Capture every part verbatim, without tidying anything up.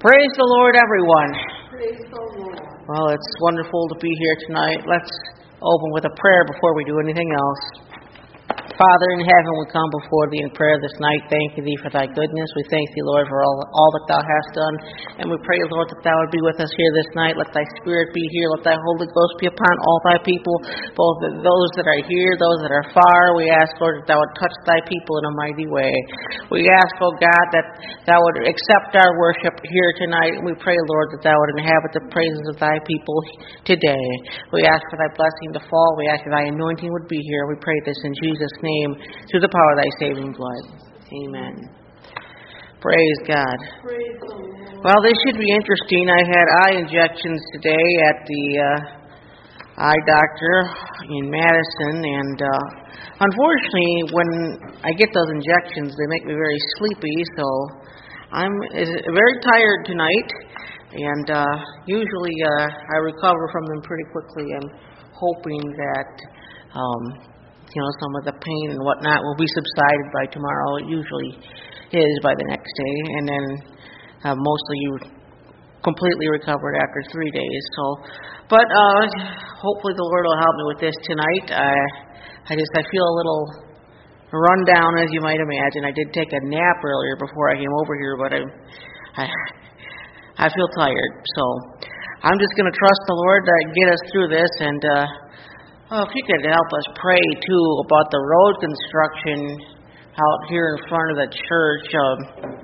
Praise the Lord, everyone. Praise the Lord. Well, it's wonderful to be here tonight. Let's open with a prayer before we do anything else. Father in heaven, we come before thee in prayer this night, thanking thee for thy goodness. We thank thee, Lord, for all, all that thou hast done. And we pray, Lord, that thou would be with us here this night. Let thy Spirit be here. Let thy Holy Ghost be upon all thy people, both those that are here, those that are far. We ask, Lord, that thou would touch thy people in a mighty way. We ask, oh God, that thou would accept our worship here tonight. And we pray, Lord, that thou would inhabit the praises of thy people today. We ask for thy blessing to fall. We ask that thy anointing would be here. We pray this in Jesus' name. Through the power of thy saving blood. Amen. Praise God. Praise the Lord. Well, this should be interesting. I had eye injections today at the uh, eye doctor in Madison, and uh, unfortunately, when I get those injections, they make me very sleepy, so I'm very tired tonight, and uh, usually uh, I recover from them pretty quickly. I'm hoping that um, you know, some of the pain and whatnot will be subsided by tomorrow. It usually is by the next day, and then uh, mostly you completely recovered after three days. So, but uh, hopefully the Lord will help me with this tonight. I, I just I feel a little run down, as you might imagine. I did take a nap earlier before I came over here, but I, I, I feel tired. So, I'm just going to trust the Lord to get us through this, and. Uh, Oh, if you could help us pray, too, about the road construction out here in front of the church. Um,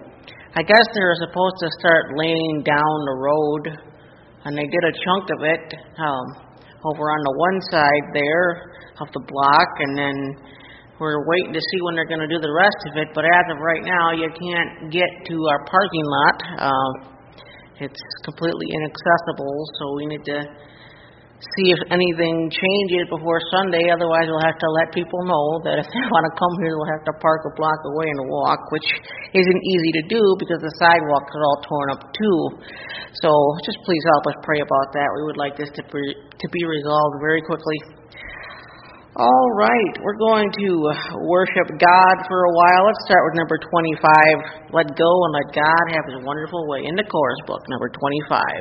I guess they were supposed to start laying down the road, and they did a chunk of it um, over on the one side there of the block, and then we're waiting to see when they're going to do the rest of it. But as of right now, you can't get to our parking lot. Uh, it's completely inaccessible, so we need to see if anything changes before Sunday. Otherwise, we'll have to let people know that if they want to come here, they'll have to park a block away and walk, which isn't easy to do because the sidewalks are all torn up too. So just please help us pray about that. We would like this to be, to be resolved very quickly. All right, we're going to worship God for a while. Let's start with number twenty-five. Let go and let God have his wonderful way. In the chorus book, number twenty-five.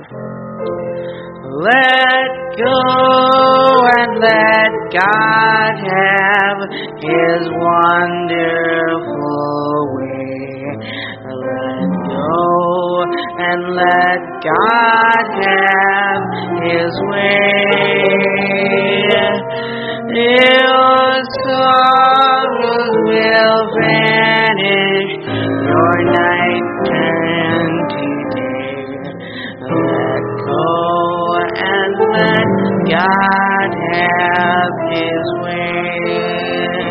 Let go and let God have his wonderful way. Let go and let God have his way. Your sorrows will vanish, your night turn to day. Let go and let God have his way.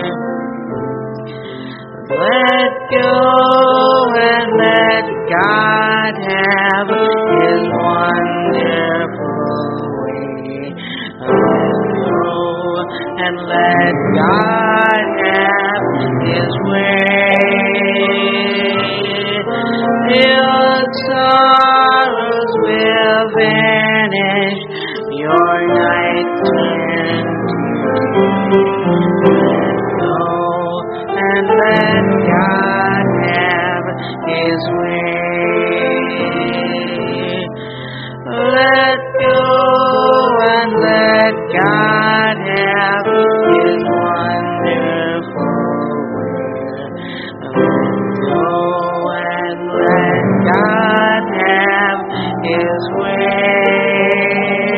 Let go and let God have his wonderful way. Let go and let God have his way. Your sorrows will vanish, your night turn to day. Let go and let God have his way. Let go and let God have his wonderful way. Let go and let God have his way.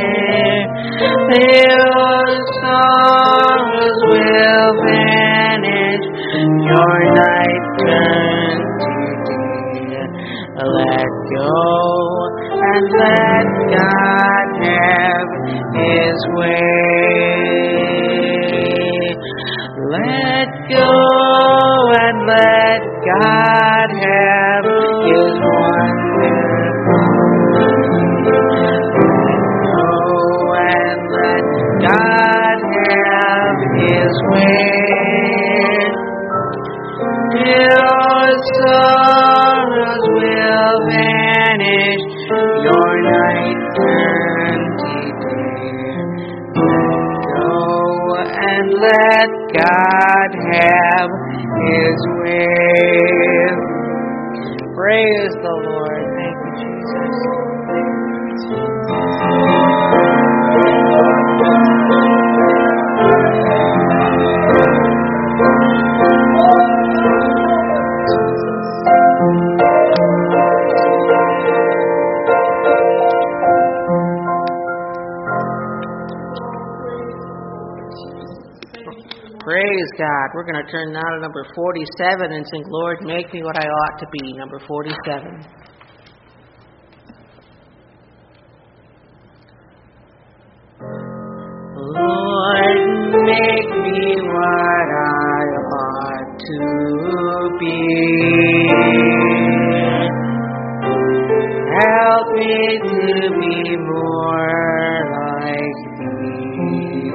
Your sorrows will vanish, your night turn to day. Let go and let God have his way. Let go and let God have his wonderful way. Let go and let God have his way. Your sorrows will vanish, your night turn to day. Let go and let God have his way. Praise the Lord. Thank you, Praise God. We're going to turn now to number forty-seven and sing, Lord, make me what I ought to be. Number forty-seven. Lord, make me what I ought to be. Help me to be more like thee.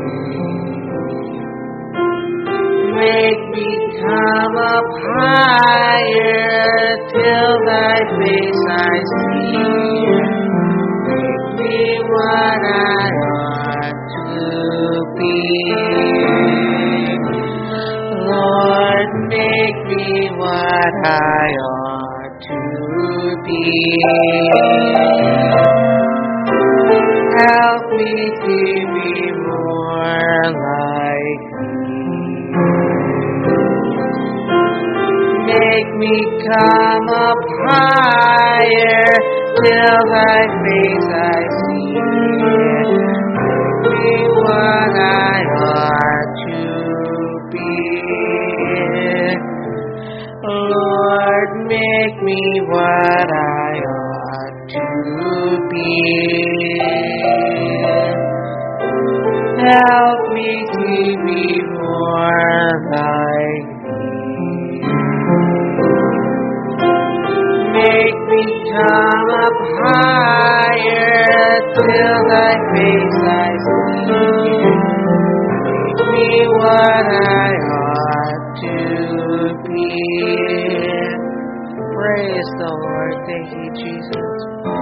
Make me come up higher till thy face I see. Make me what I ought to be. Lord, make me what I ought to be. Help me to be more like make me come up higher till thy face I see. Make me what I ought to be. Lord, make me what I ought to be. Help me to be more like make me come up higher till thy face I see. Make me what I ought to be. Praise the Lord. Thank you, Jesus.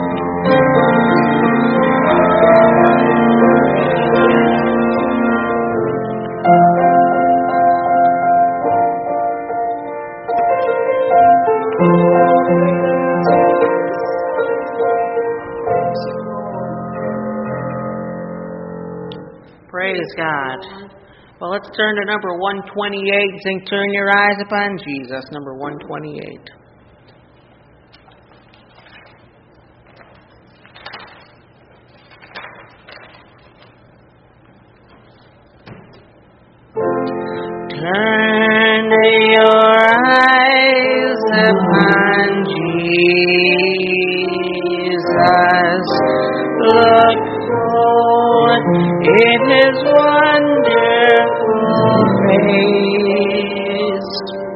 Praise God. Well, let's turn to number one twenty-eight and sing, Turn Your Eyes Upon Jesus, number one twenty-eight. Turn your eyes upon Jesus. Look forward in His wonderful face,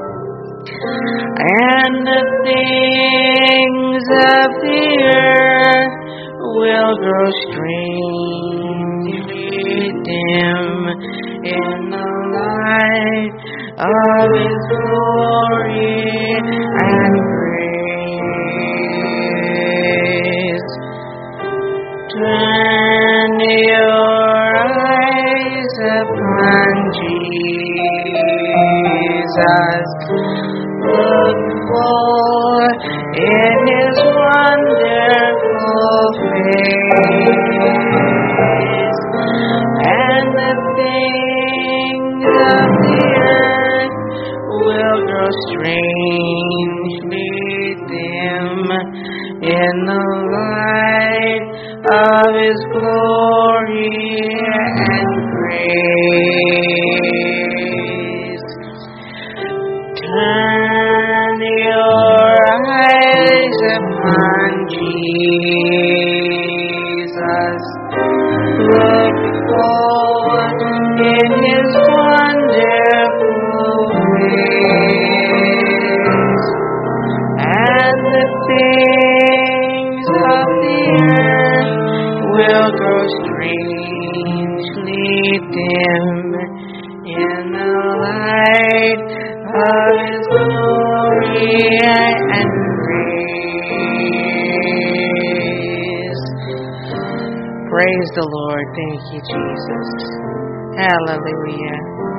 and the things of the earth will grow strangely dim in the light of His glory and grace. Turn your eyes upon Jesus. Look for in His wonderful face, and the things of the earth will grow strangely dim in the light of His glory and grace. Turn your eyes upon Jesus. Look forward in His wonderful face, and the things of the earth will grow strangely dim in the light of His glory and grace. Praise the Lord. Thank you, Jesus. Hallelujah.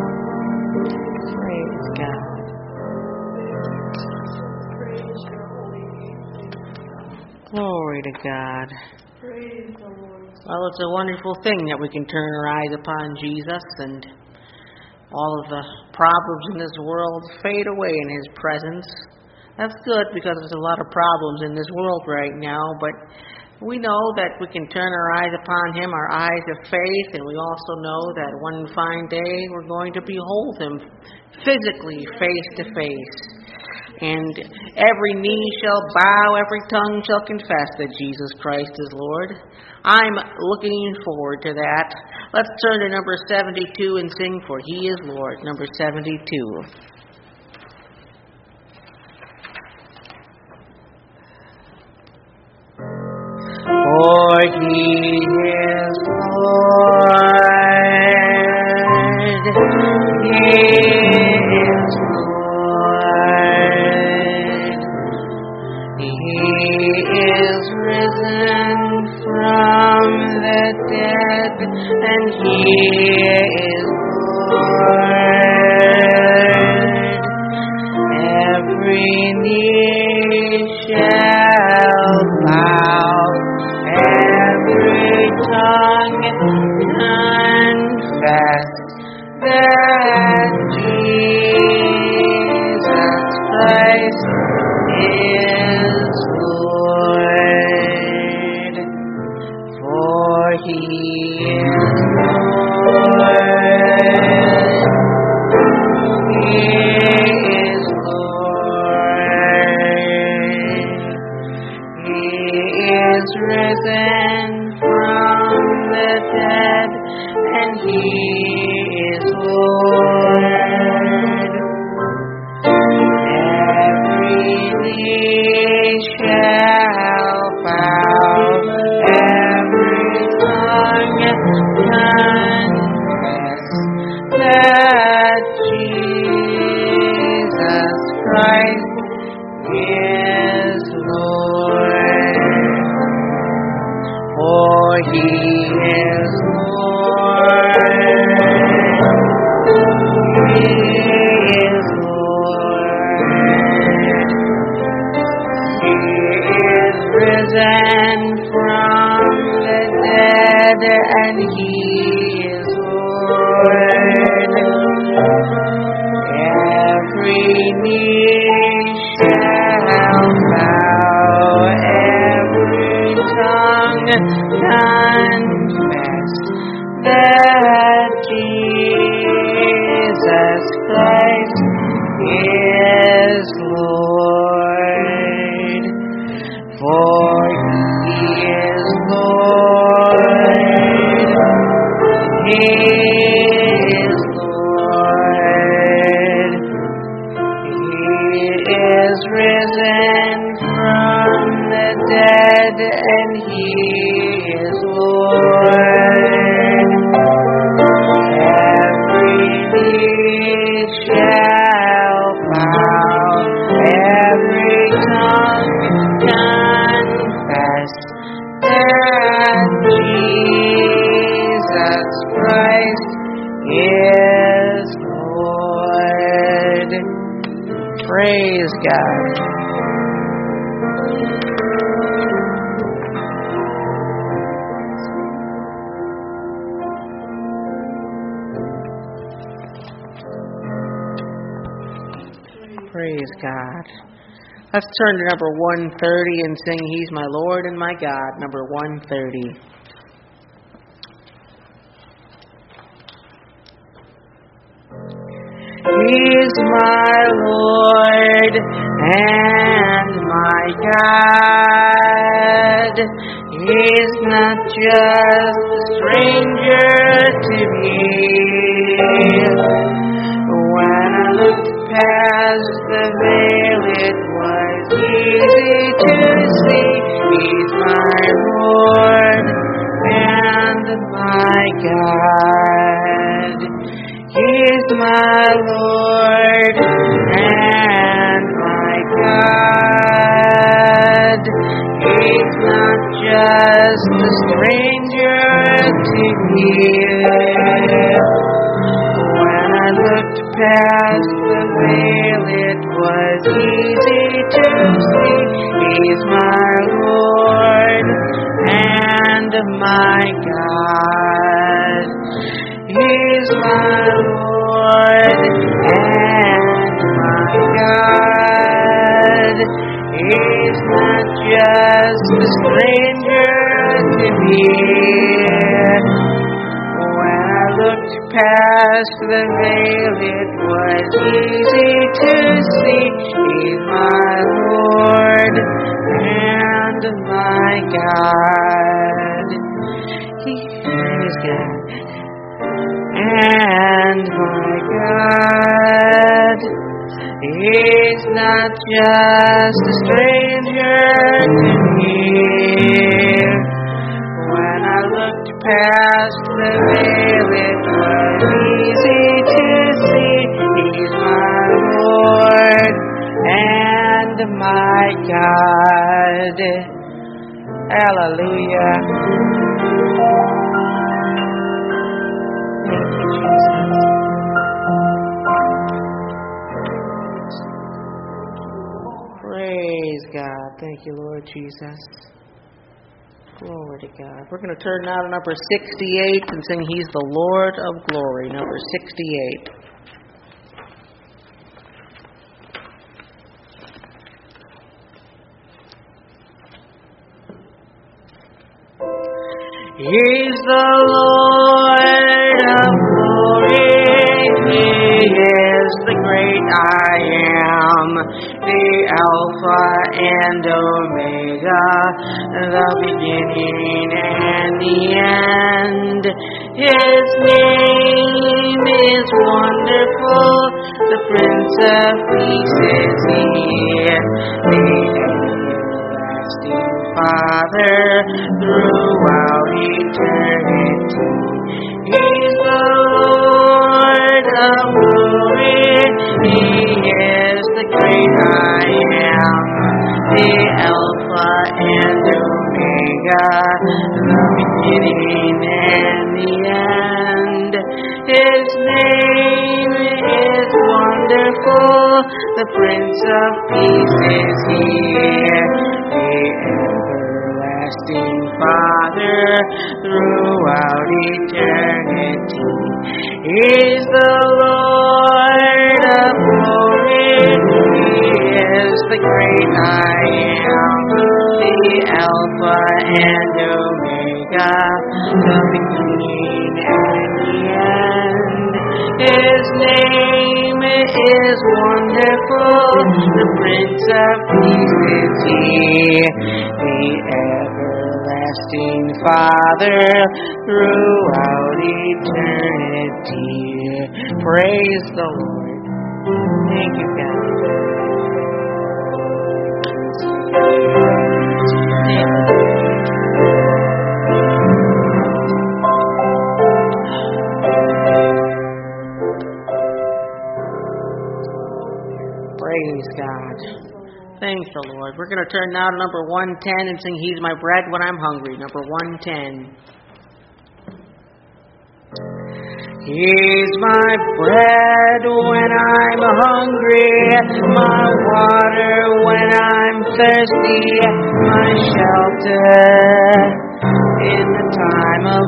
Praise God. Glory to God. Praise the Lord. Well, it's a wonderful thing that we can turn our eyes upon Jesus and all of the problems in this world fade away in His presence. That's good because there's a lot of problems in this world right now, but we know that we can turn our eyes upon Him, our eyes of faith, and we also know that one fine day we're going to behold Him physically, face to face. And every knee shall bow, every tongue shall confess that Jesus Christ is Lord. I'm looking forward to that. Let's turn to number seventy-two and sing For He is Lord. Number seventy-two. For He is Lord. He is Lord. He is risen from the dead, and He is Lord. Every knee shall bow, every tongue confess that Jesus Christ is Lord. For He is Lord. He is Lord. He is risen from the dead, and He is Lord. Every knee shall bow, every tongue confess that Jesus Christ is Lord. For He is Lord. He is Lord. He is risen from the dead, and He is Lord. Every knee shall bow, every tongue confess that Jesus Christ is Lord. For He is Lord. He is Lord. He is risen from the dead, and He is Lord. Every knee shall bow, every tongue confess that Jesus Christ is Lord. Praise God. Praise God. Let's turn to number one thirty and sing He's My Lord and My God. Number one thirty. He's my Lord and my God. He's not just a stranger to me. When I looked past the veil, it was easy to see. He's my Lord and my God. He's my Lord and my God. He's not just a stranger to me. When I looked past the veil, it was easy to see. He's my Lord my God. He's my Lord and my God. He's not just a stranger to me. When I looked past the veil, it was easy to see. He's my Lord and my God. He is God and my God. He's not just a stranger to me. When I looked past the veil, it was easy to see. He's my Lord and my God. Hallelujah. Thank you, Jesus. Praise God. Thank you, Lord Jesus. Glory to God. We're going to turn now to number sixty-eight and sing He's the Lord of Glory. Number sixty-eight. He's the Lord of glory. He is the great I am, the Alpha and Omega, the beginning and the end. His name is wonderful, the Prince of Peace is He, the everlasting Father throughout eternity. He's the Lord of glory. He is the great I am, the Alpha and Omega, the beginning and the end. His name is wonderful, the Prince of Peace is He, the everlasting Father throughout eternity. He's the Lord of glory. He is the great I am, the Alpha and Omega, the beginning and the end. His name is wonderful, the Prince of Peace is He, the everlasting Father throughout eternity. Praise the Lord. Thank you, God. Praise God. Thank the Lord. We're going to turn now to number one ten and sing He's My Bread When I'm Hungry. Number one ten. He's my bread when I'm hungry, my water when I'm thirsty, my shelter in the time of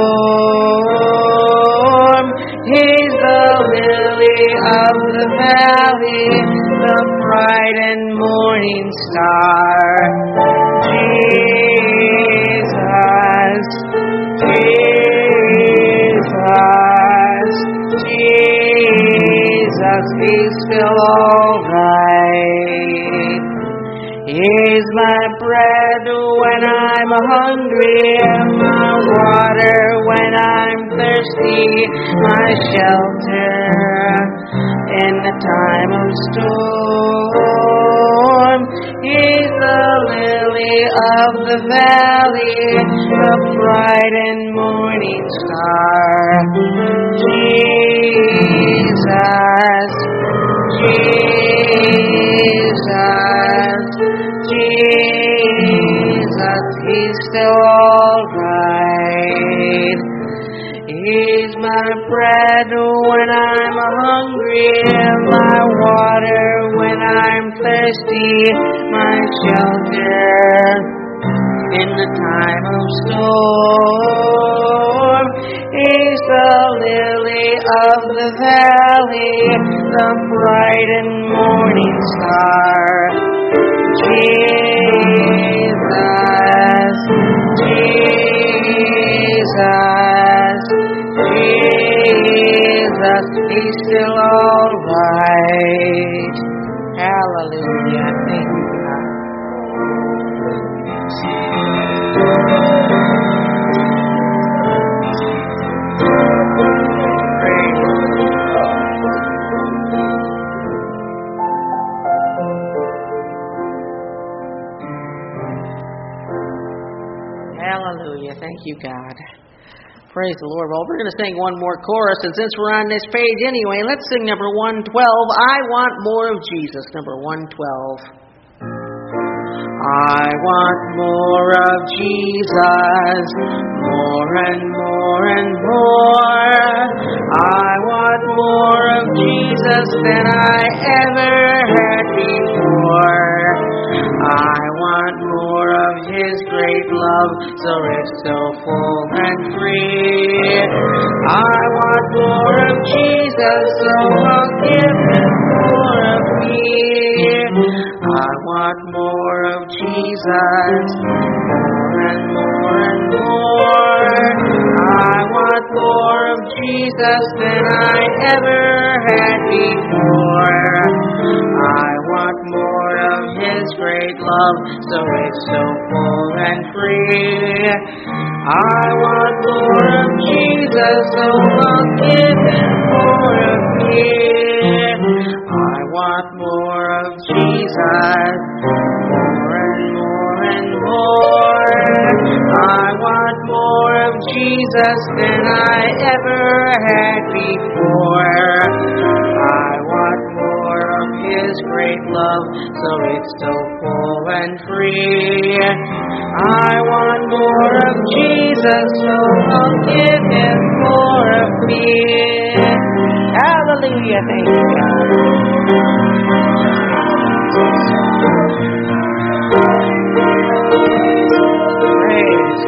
storm. He's the lily of the valley, the bright and morning star. Jesus, Jesus. Jesus, He's still alright. He's my bread when I'm hungry, my water when I'm thirsty, my shelter in the time of storm. He's the lily of the valley, the bright and morning star. Jesus, Jesus, Jesus, He's still alright. He's my bread when I'm hungry, my water when I'm thirsty, my shelter in the time of storm. He's the lily of the valley, the bright and morning star. Jesus, Jesus, Jesus, He's still all right. Hallelujah. Thank you, God. Hallelujah. Thank you, God. Praise the Lord. Well, we're going to sing one more chorus, and since we're on this page anyway, let's sing number one twelve, I Want More of Jesus, number one twelve. I want more of Jesus, more and more and more. I want more of Jesus than I ever had before. I want more of His great love, so rich, so full and free. I want more of Jesus, so I'll give Him more of me. I want more of Jesus, more and more and more. I want more of Jesus than I ever had before. I want more of His great love, so rich, so full and free. I want more of Jesus, so I'll give Him more of me. I want more of Jesus, more and more and more. I want more of Jesus than I ever had before. I want more of His great love, so it's so full and free. I want more of Jesus, so I'll give Him more of me. Hallelujah, thank you, God. Praise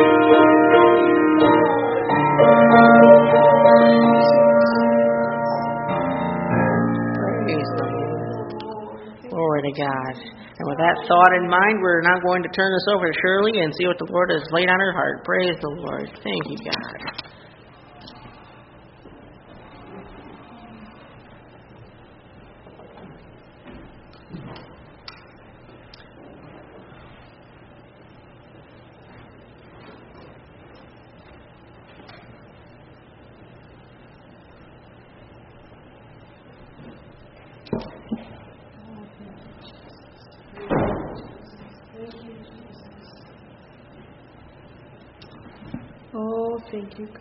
Praise the Lord. Glory to God. And with that thought in mind, we're now going to turn this over to Shirley and see what the Lord has laid on her heart. Praise the Lord. Thank you, God. Oh, thank you, God.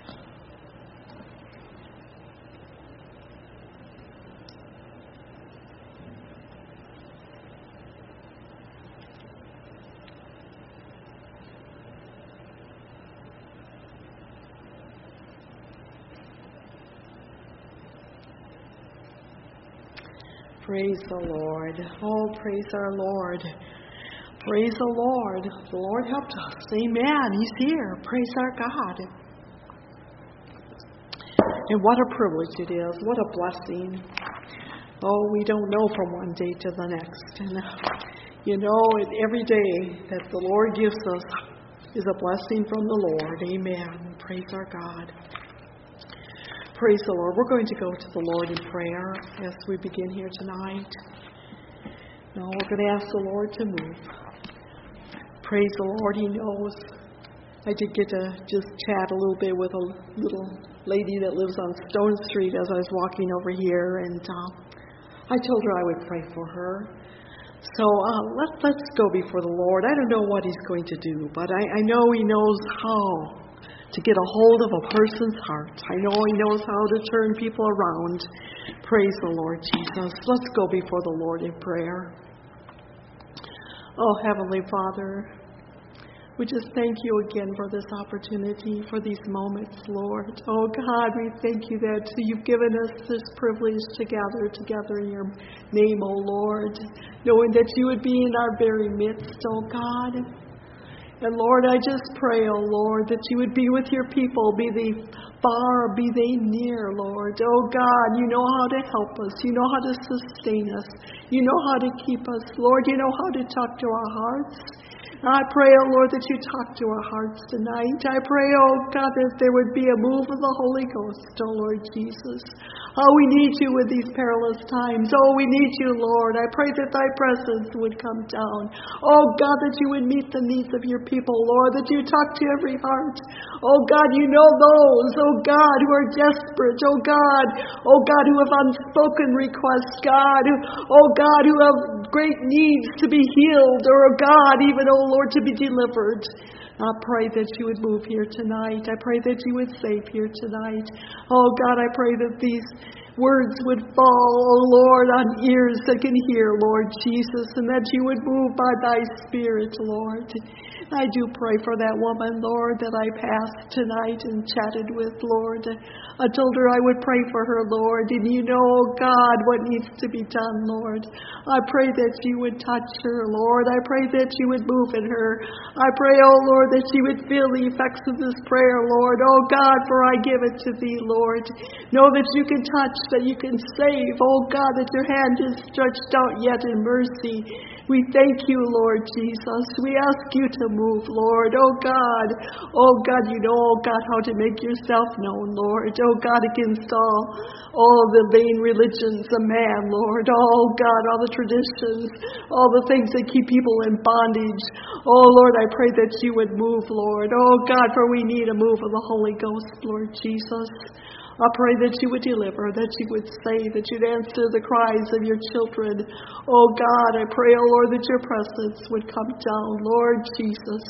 Praise the Lord. Oh, praise our Lord. Praise the Lord. The Lord helped us. Amen. He's here. Praise our God. And what a privilege it is. What a blessing. Oh, we don't know from one day to the next. And, you know, every day that the Lord gives us is a blessing from the Lord. Amen. Praise our God. Praise the Lord. We're going to go to the Lord in prayer as we begin here tonight. Now we're going to ask the Lord to move. Praise the Lord. He knows. I did get to just chat a little bit with a little lady that lives on Stone Street as I was walking over here, and uh, I told her I would pray for her. So uh, let, let's go before the Lord. I don't know what He's going to do, but I, I know He knows how to get a hold of a person's heart. I know He knows how to turn people around. Praise the Lord Jesus. Let's go before the Lord in prayer. Oh, Heavenly Father, we just thank you again for this opportunity, for these moments, Lord. Oh, God, we thank you that you've given us this privilege to gather together in your name, oh, Lord, knowing that you would be in our very midst, oh, God. And Lord, I just pray, oh Lord, that you would be with your people, be they far or be they near, Lord. Oh God, you know how to help us. You know how to sustain us. You know how to keep us. Lord, you know how to talk to our hearts. I pray, oh Lord, that you talk to our hearts tonight. I pray, oh God, that there would be a move of the Holy Ghost, oh Lord Jesus. Oh, we need you in these perilous times. Oh, we need you, Lord. I pray that thy presence would come down. Oh God, that you would meet the needs of your people, Lord, that you talk to every heart. Oh God, you know those, oh God, who are desperate. Oh God, oh God, who have unspoken requests, God, who, oh God, who have great needs to be healed, or oh God, even, oh Lord, to be delivered. I pray that you would move here tonight. I pray that you would save here tonight. Oh God, I pray that these words would fall, oh Lord, on ears that can hear, Lord Jesus, and that you would move by thy Spirit, Lord. I do pray for that woman, Lord, that I passed tonight and chatted with, Lord. I told her I would pray for her, Lord, and you know, oh God, what needs to be done, Lord. I pray that you would touch her, Lord. I pray that you would move in her. I pray, oh Lord, that she would feel the effects of this prayer, Lord. Oh God, for I give it to thee, Lord. Know that you can touch, that you can save. Oh God, that your hand is stretched out yet in mercy. We thank you, Lord Jesus. We ask you to move, Lord. Oh God. Oh God, you know, oh God, how to make yourself known, Lord. Oh God, against all, all the vain religions of man, Lord. Oh God, all the traditions, all the things that keep people in bondage. Oh Lord, I pray that you would move, Lord. Oh God, for we need a move of the Holy Ghost, Lord Jesus. I pray that you would deliver, that you would save, that you'd answer the cries of your children. Oh God, I pray, oh Lord, that your presence would come down, Lord Jesus.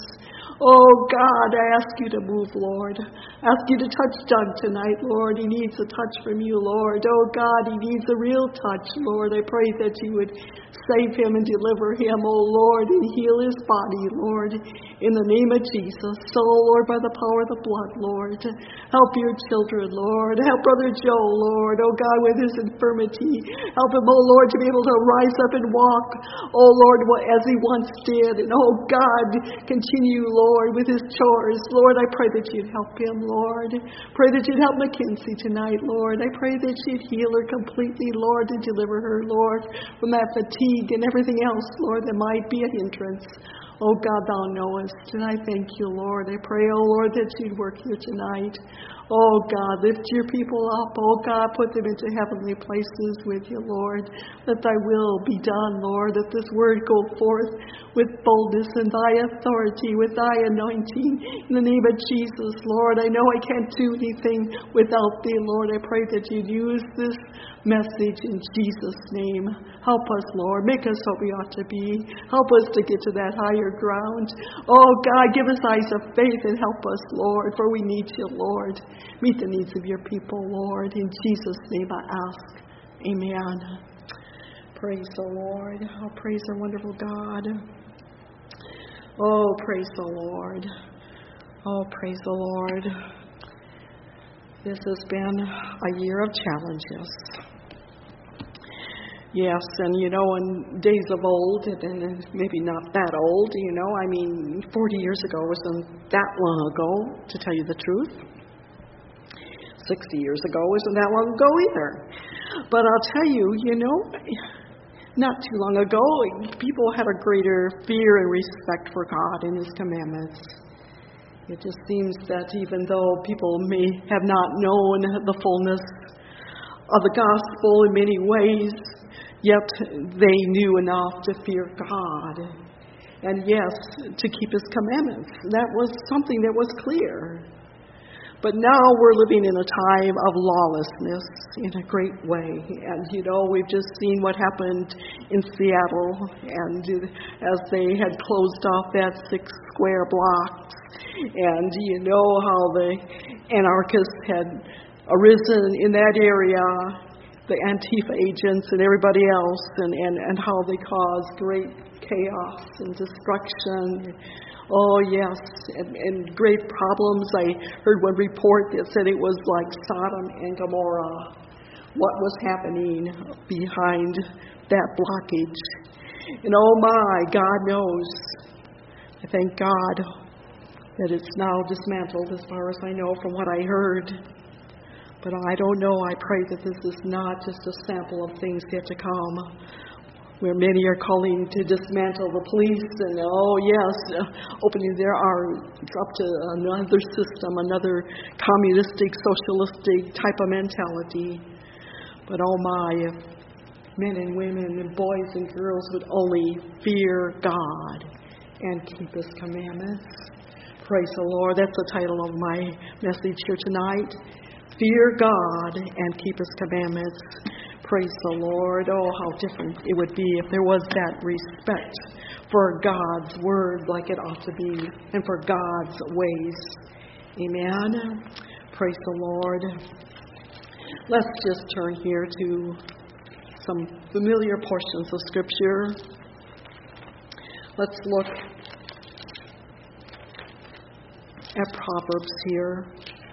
Oh God, I ask you to move, Lord. I ask you to touch Doug tonight, Lord. He needs a touch from you, Lord. Oh God, he needs a real touch, Lord. I pray that you would save him and deliver him, oh Lord, and heal his body, Lord, in the name of Jesus. So, Lord, by the power of the blood, Lord, help your children, Lord. Help Brother Joe, Lord, oh God, with his infirmity. Help him, oh Lord, to be able to rise up and walk, oh Lord, as he once did. And oh God, continue, Lord, with his chores. Lord, I pray that you'd help him, Lord. Pray that you'd help Mackenzie tonight, Lord. I pray that you'd heal her completely, Lord, and deliver her, Lord, from that fatigue and everything else, Lord, that might be a hindrance. Oh God, thou knowest, and I thank you, Lord. I pray, oh Lord, that you'd work here tonight. Oh God, lift your people up. Oh God, put them into heavenly places with you, Lord. Let thy will be done, Lord. Let this word go forth with boldness and thy authority, with thy anointing. In the name of Jesus, Lord, I know I can't do anything without thee, Lord. I pray that you'd use this message in Jesus' name. Help us, Lord. Make us what we ought to be. Help us to get to that higher ground. Oh God, give us eyes of faith and help us, Lord, for we need you, Lord. Meet the needs of your people, Lord. In Jesus' name I ask. Amen. Praise the Lord. Oh, praise our wonderful God. Oh, praise the Lord. Oh, praise the Lord. This has been a year of challenges. Yes, and you know, in days of old, and maybe not that old, you know, I mean, forty years ago wasn't that long ago, to tell you the truth. sixty years ago wasn't that long ago either. But I'll tell you, you know, not too long ago, people had a greater fear and respect for God and His commandments. It just seems that even though people may have not known the fullness of the gospel in many ways, yet they knew enough to fear God. And yes, to keep His commandments. That was something that was clear. But now we're living in a time of lawlessness in a great way. And, you know, we've just seen what happened in Seattle. And as they had closed off that six square blocks. And you know how the anarchists had arisen in that area, the Antifa agents and everybody else, and, and, and how they caused great chaos and destruction. Oh, yes, and, and great problems. I heard one report that said it was like Sodom and Gomorrah, what was happening behind that blockage. And oh my, God knows. I thank God that it's now dismantled as far as I know from what I heard. But I don't know. I pray that this is not just a sample of things yet to come, where many are calling to dismantle the police and, oh yes, uh, opening their arms up to another system, another communistic, socialistic type of mentality. But oh my, if men and women and boys and girls would only fear God and keep His commandments. Praise the Lord. That's the title of my message here tonight. Fear God and keep His commandments. Praise the Lord. Oh, how different it would be if there was that respect for God's word like it ought to be and for God's ways. Amen. Praise the Lord. Let's just turn here to some familiar portions of Scripture. Let's look at Proverbs here.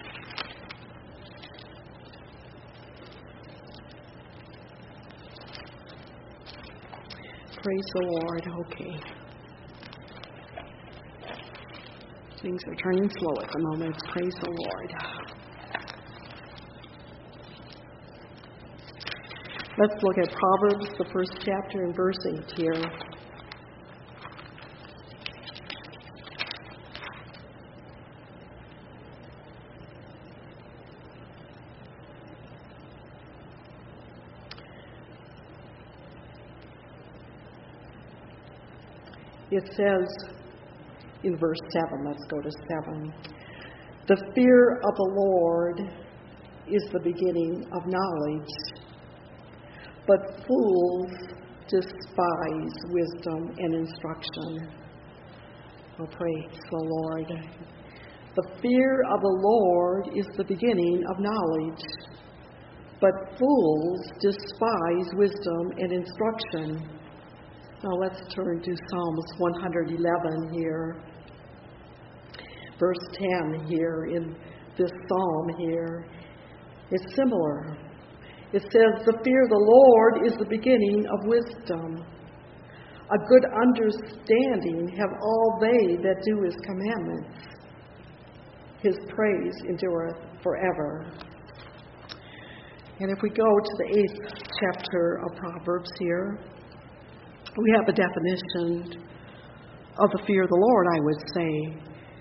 Praise the Lord. Okay. Things are turning slow at the moment. Praise the Lord. Let's look at Proverbs, the first chapter, and verse eight here. It says in verse seven, let's go to seven. The fear of the Lord is the beginning of knowledge, but fools despise wisdom and instruction. Oh, praise the Lord. The fear of the Lord is the beginning of knowledge, but fools despise wisdom and instruction. Now let's turn to Psalms one eleven here. Verse ten here in this psalm here is similar. It says, the fear of the Lord is the beginning of wisdom. A good understanding have all they that do His commandments. His praise endureth forever. And if we go to the eighth chapter of Proverbs here, we have a definition of the fear of the Lord, I would say.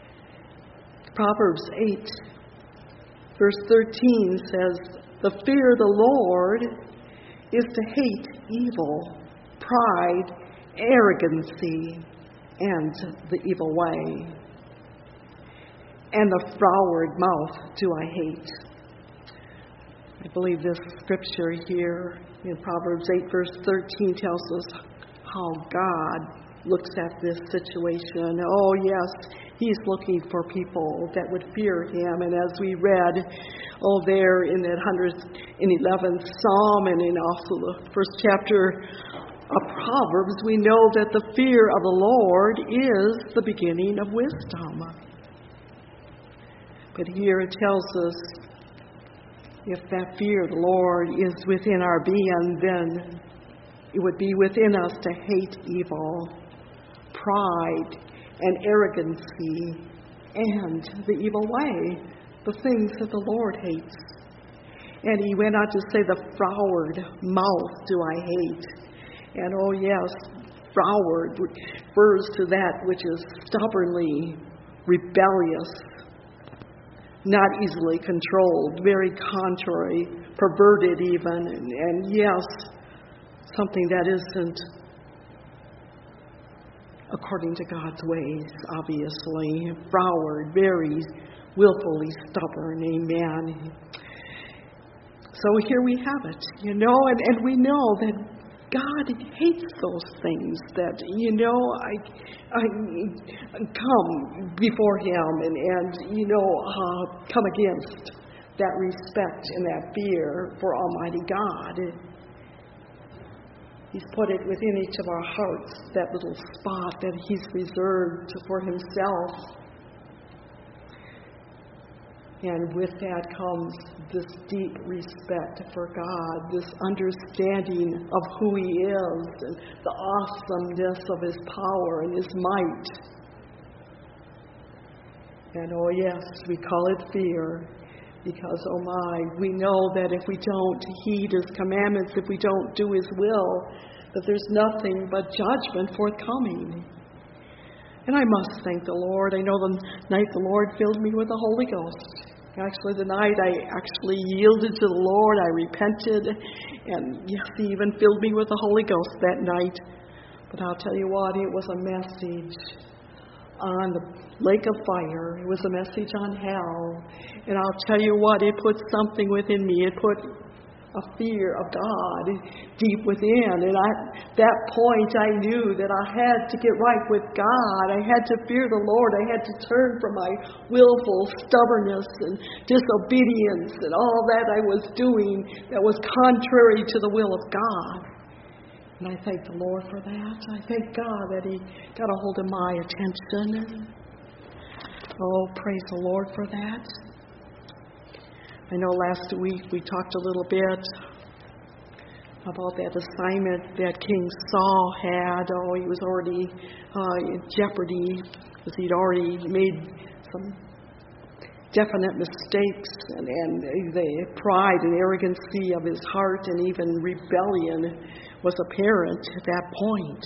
Proverbs eight, verse thirteen says, the fear of the Lord is to hate evil, pride, arrogancy, and the evil way. And the froward mouth do I hate. I believe this scripture here in Proverbs eight, verse thirteen tells us how God looks at this situation. Oh, yes, He's looking for people that would fear Him. And as we read, oh, there in that one hundred eleventh Psalm and in also the first chapter of Proverbs, we know that the fear of the Lord is the beginning of wisdom. But here it tells us, if that fear of the Lord is within our being, then it would be within us to hate evil, pride, and arrogancy, and the evil way, the things that the Lord hates. And He went on to say, the froward mouth do I hate. And oh yes, froward refers to that which is stubbornly rebellious, not easily controlled, very contrary, perverted even, and, and yes, something that isn't according to God's ways, obviously. Froward, very willfully stubborn, amen. So here we have it, you know, and, and we know that God hates those things that, you know, I, I come before Him and, and you know, uh, come against that respect and that fear for Almighty God. He's put it within each of our hearts, that little spot that He's reserved for Himself. And with that comes this deep respect for God, this understanding of who He is, and the awesomeness of His power and His might. And oh yes, we call it fear. Because, oh my, we know that if we don't heed His commandments, if we don't do His will, that there's nothing but judgment forthcoming. And I must thank the Lord. I know the night the Lord filled me with the Holy Ghost. Actually, the night I actually yielded to the Lord, I repented, and yes, He even filled me with the Holy Ghost that night. But I'll tell you what, it was a message on the lake of fire. It was a message on hell. And I'll tell you what, it put something within me. It put a fear of God deep within. And at that point, I knew that I had to get right with God. I had to fear the Lord. I had to turn from my willful stubbornness and disobedience and all that I was doing that was contrary to the will of God. And I thank the Lord for that. I thank God that He got a hold of my attention. Oh, praise the Lord for that. I know last week we talked a little bit about that assignment that King Saul had. Oh, he was already uh, in jeopardy because he'd already made some definite mistakes, and, and the pride and arrogancy of his heart and even rebellion was apparent at that point.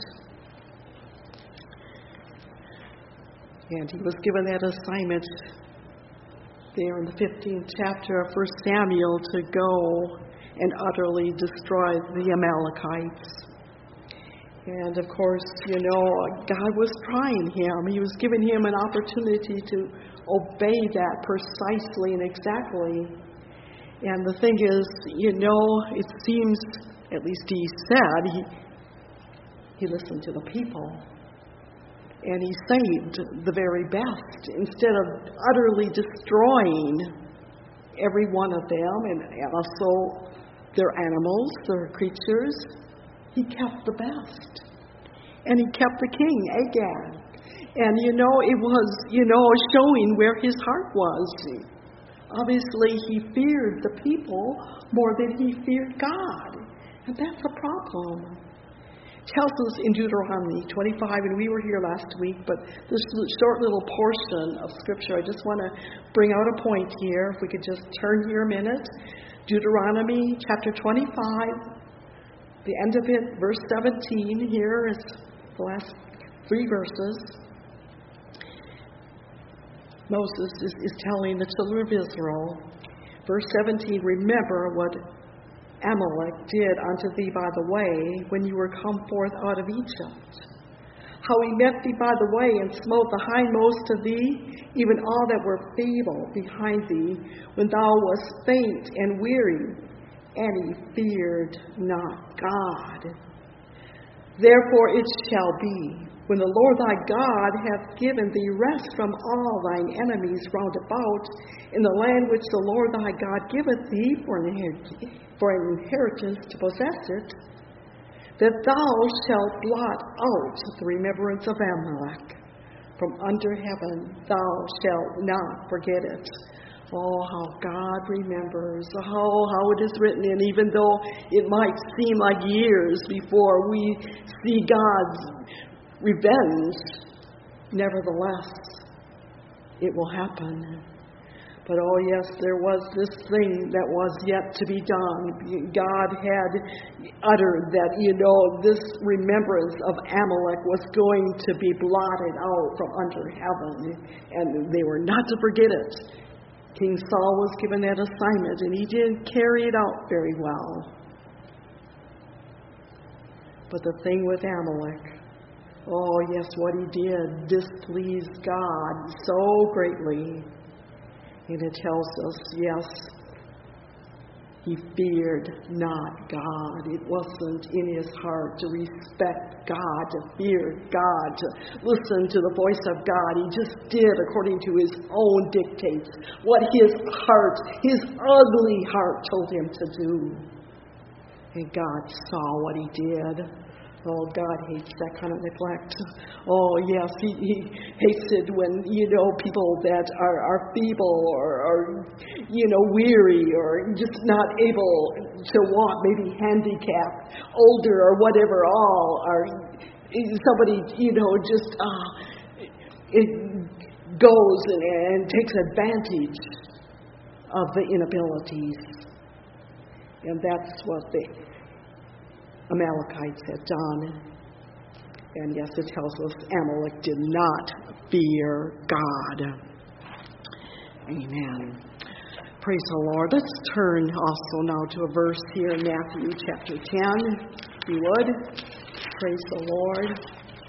And he was given that assignment there in the fifteenth chapter of First Samuel to go and utterly destroy the Amalekites. And of course, you know, God was trying him. He was giving him an opportunity to obey that precisely and exactly. And the thing is, you know, it seems, at least he said, he, he listened to the people. And he saved the very best instead of utterly destroying every one of them and also their animals, their creatures. He kept the best. And he kept the king, Agag. And, you know, it was, you know, showing where his heart was. Obviously, he feared the people more than he feared God. And that's a problem. It tells us in Deuteronomy twenty-five, and we were here last week, but this short little portion of Scripture, I just want to bring out a point here. If we could just turn here a minute. Deuteronomy chapter twenty-five, the end of it, verse seventeen here is the last three verses. Moses is, is telling the children of Israel, verse seventeen, remember what Amalek did unto thee by the way when you were come forth out of Egypt. How he met thee by the way and smote the hindmost of thee, even all that were feeble behind thee, when thou wast faint and weary, and he feared not God. Therefore it shall be, when the Lord thy God hath given thee rest from all thine enemies round about, in the land which the Lord thy God giveth thee for an, inher- for an inheritance to possess it, that thou shalt blot out the remembrance of Amalek from under heaven, thou shalt not forget it. Oh, how God remembers. Oh, how it is written. And even though it might seem like years before we see God's revenge, nevertheless, it will happen. But oh yes, there was this thing that was yet to be done. God had uttered that, you know, this remembrance of Amalek was going to be blotted out from under heaven, and they were not to forget it. King Saul was given that assignment, and he didn't carry it out very well. But the thing with Amalek, oh yes, what he did displeased God so greatly. And it tells us, yes, he feared not God. It wasn't in his heart to respect God, to fear God, to listen to the voice of God. He just did according to his own dictates, what his heart, his ugly heart told him to do. And God saw what he did. Oh, God hates that kind of neglect. Oh, yes, he, he hates it when, you know, people that are, are feeble or, or, you know, weary or just not able to walk, maybe handicapped, older or whatever, all are somebody, you know, just uh, it, goes and, and takes advantage of the inabilities. And that's what the Amalekites had done. And yes, it tells us Amalek did not fear God. Amen. Praise the Lord. Let's turn also now to a verse here in Matthew chapter ten, if you would. Praise the Lord.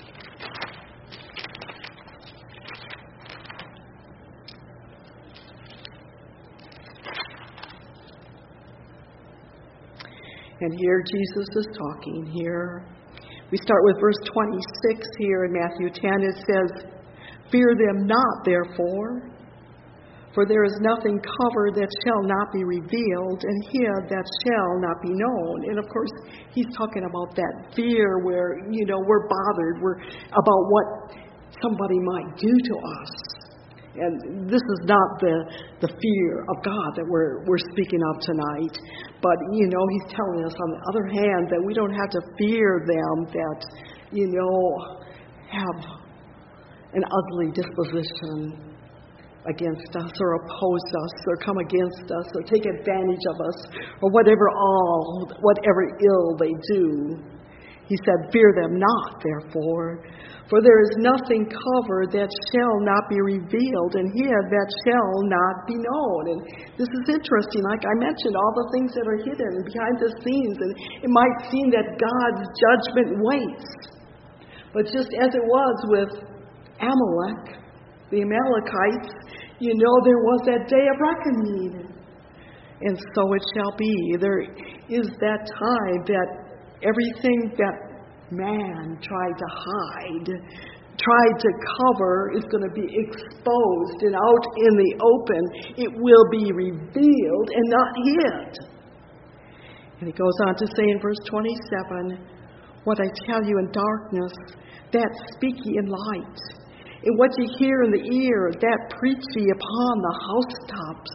And here Jesus is talking here. We start with verse twenty-six here in Matthew ten. It says, "Fear them not, therefore, for there is nothing covered that shall not be revealed, and hid that shall not be known." And of course, he's talking about that fear where, you know, we're bothered we're about what somebody might do to us. And this is not the, the fear of God that we're we're speaking of tonight. But, you know, he's telling us on the other hand that we don't have to fear them that, you know, have an ugly disposition against us or oppose us or come against us or take advantage of us or whatever all, whatever ill they do. He said, "Fear them not, therefore, for there is nothing covered that shall not be revealed, and hid that shall not be known." And this is interesting. Like I mentioned, all the things that are hidden behind the scenes, and it might seem that God's judgment waits. But just as it was with Amalek, the Amalekites, you know, there was that day of reckoning. And so it shall be. There is that time that everything that man tried to hide, tried to cover, is going to be exposed and out in the open. It will be revealed and not hid. And he goes on to say in verse twenty-seven, "What I tell you in darkness, that speak ye in light. And what ye hear in the ear, that preach ye upon the housetops.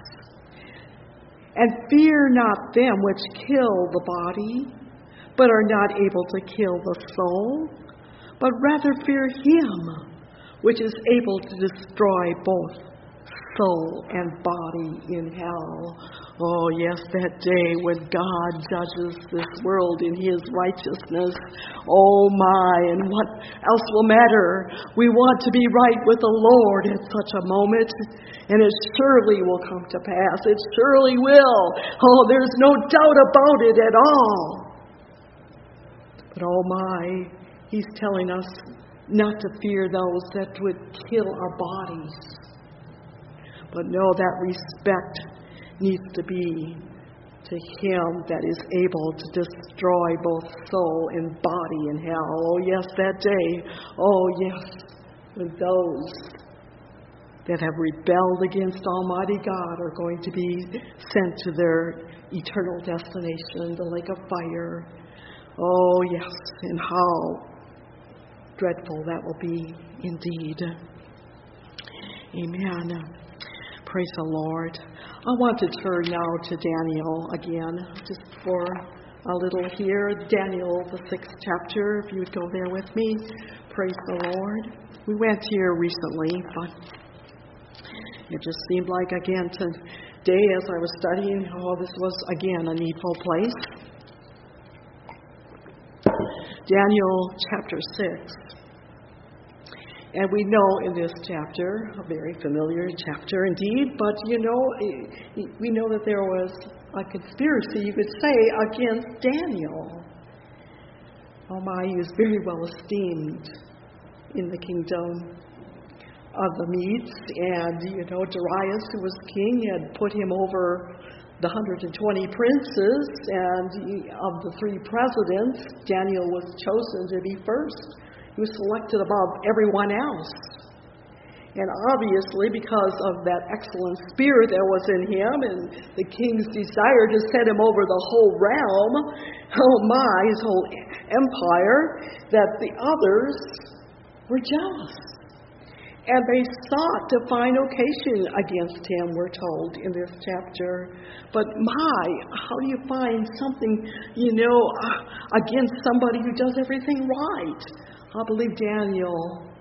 And fear not them which kill the body, but are not able to kill the soul, but rather fear him which is able to destroy both soul and body in hell." Oh, yes, that day when God judges this world in his righteousness. Oh, my, and what else will matter? We want to be right with the Lord at such a moment, and it surely will come to pass. It surely will. Oh, there's no doubt about it at all. But oh, my, he's telling us not to fear those that would kill our bodies. But no, that respect needs to be to him that is able to destroy both soul and body in hell. Oh, yes, that day. Oh, yes, when those that have rebelled against Almighty God are going to be sent to their eternal destination, the lake of fire. Oh, yes, and how dreadful that will be indeed. Amen. Praise the Lord. I want to turn now to Daniel again, just for a little here. Daniel, the sixth chapter, if you would go there with me. Praise the Lord. We went here recently, but it just seemed like, again, today as I was studying, oh, this was, again, a needful place. Daniel chapter six. And we know in this chapter, a very familiar chapter indeed, but you know, we know that there was a conspiracy, you could say, against Daniel. Oh my, he was very well esteemed in the kingdom of the Medes. And, you know, Darius, who was king, had put him over the one hundred twenty princes, and he, of the three presidents, Daniel was chosen to be first. He was selected above everyone else. And obviously, because of that excellent spirit that was in him and the king's desire to set him over the whole realm, oh my, his whole empire, that the others were jealous. And they sought to find occasion against him, we're told in this chapter. But my, how do you find something, you know, against somebody who does everything right? I believe Daniel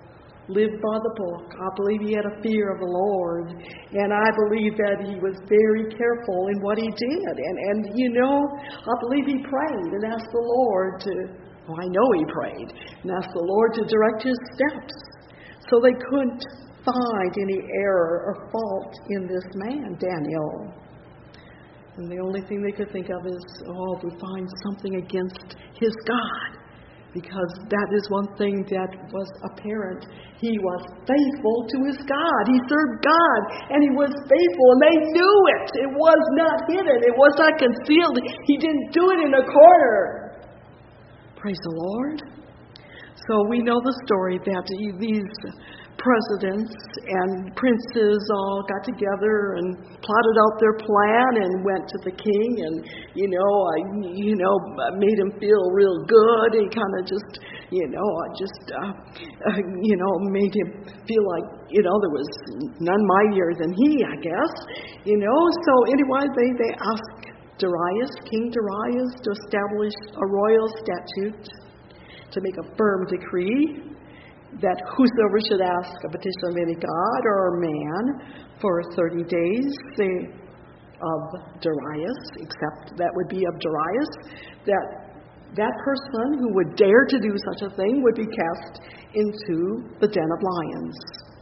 lived by the book. I believe he had a fear of the Lord. And I believe that he was very careful in what he did. And, and you know, I believe he prayed and asked the Lord to, well, I know he prayed, and asked the Lord to direct his steps. So they couldn't find any error or fault in this man, Daniel. And the only thing they could think of is, oh, if we find something against his God. Because that is one thing that was apparent. He was faithful to his God. He served God, and he was faithful, and they knew it. It was not hidden. It was not concealed. He didn't do it in a corner. Praise the Lord. So we know the story that these presidents and princes all got together and plotted out their plan and went to the king and, you know, I, you know, made him feel real good. He kind of just, you know, just, uh, uh, you know, made him feel like, you know, there was none mightier than he, I guess. You know, so anyway, they, they asked Darius, King Darius, to establish a royal statute to make a firm decree that whosoever should ask a petition of any god or man for thirty days they, of Darius, except that would be of Darius, that that person who would dare to do such a thing would be cast into the den of lions.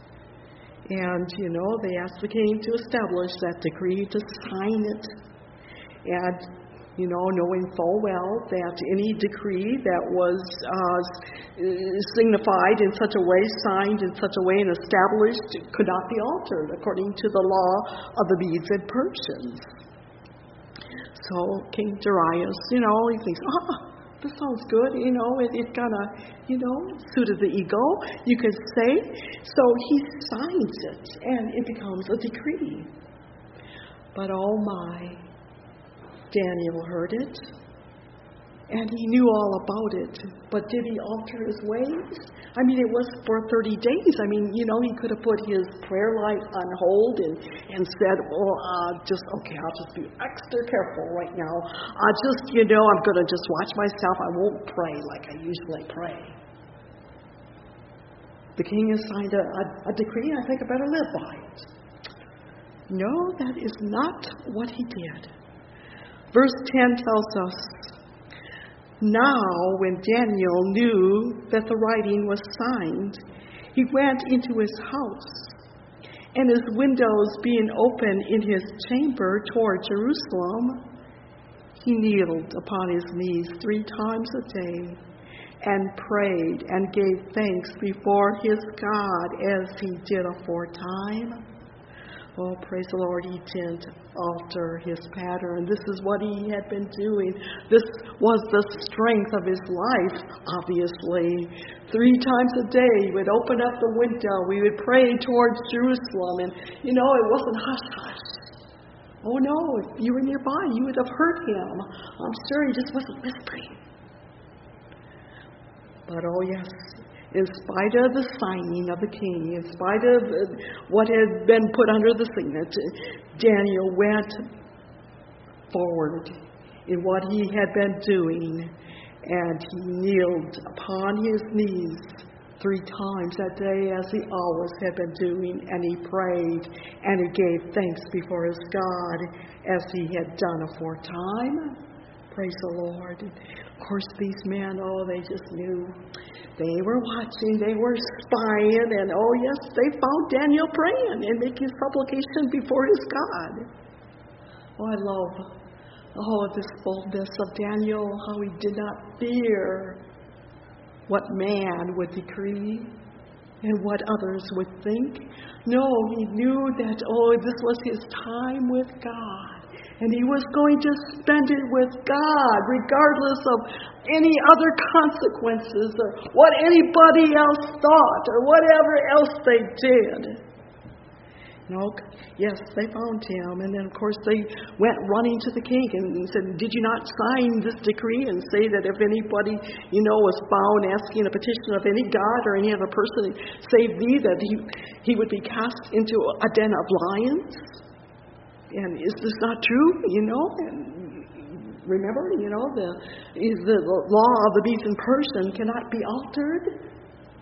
And, you know, they asked the king to establish that decree, to sign it. And, you know, knowing full well that any decree that was uh, signified in such a way, signed in such a way, and established could not be altered according to the law of the Medes and Persians. So King Darius, you know, he thinks, ah, this sounds good, you know, it, it kind of, you know, suited the ego, you could say. So he signs it, and it becomes a decree. But oh my, Daniel heard it, and he knew all about it, but did he alter his ways? I mean, it was for thirty days. I mean, you know, he could have put his prayer life on hold and, and said, well, uh, just, okay, I'll just be extra careful right now. I just, you know, I'm going to just watch myself. I won't pray like I usually pray. The king has signed a, a, a decree, and I think I better live by it. No, that is not what he did. Verse ten tells us, now when Daniel knew that the writing was signed, he went into his house, and his windows being open in his chamber toward Jerusalem, he kneeled upon his knees three times a day and prayed and gave thanks before his God as he did aforetime. Oh, praise the Lord, he didn't alter his pattern. This is what he had been doing. This was the strength of his life, obviously. Three times a day, he would open up the window. We would pray towards Jerusalem. And, you know, it wasn't hush-hush. Oh, no, if you were nearby, you would have heard him. I'm sure he just wasn't whispering. But, oh, yes, in spite of the signing of the king, in spite of what had been put under the signet, Daniel went forward in what he had been doing, and he kneeled upon his knees three times that day as he always had been doing, and he prayed, and he gave thanks before his God as he had done aforetime. Praise the Lord. Of course, these men, oh, they just knew. They were watching, they were spying, and oh yes, they found Daniel praying and making supplication before his God. Oh, I love, oh, this boldness of Daniel, how he did not fear what man would decree and what others would think. No, he knew that, oh, this was his time with God. And he was going to spend it with God, regardless of any other consequences or what anybody else thought or whatever else they did. No, yes, they found him. And then, of course, they went running to the king and said, did you not sign this decree and say that if anybody, you know, was found asking a petition of any god or any other person save thee, that he, he would be cast into a den of lions? And is this not true? You know, and remember, you know, the is the law of the Medes and Persians cannot be altered.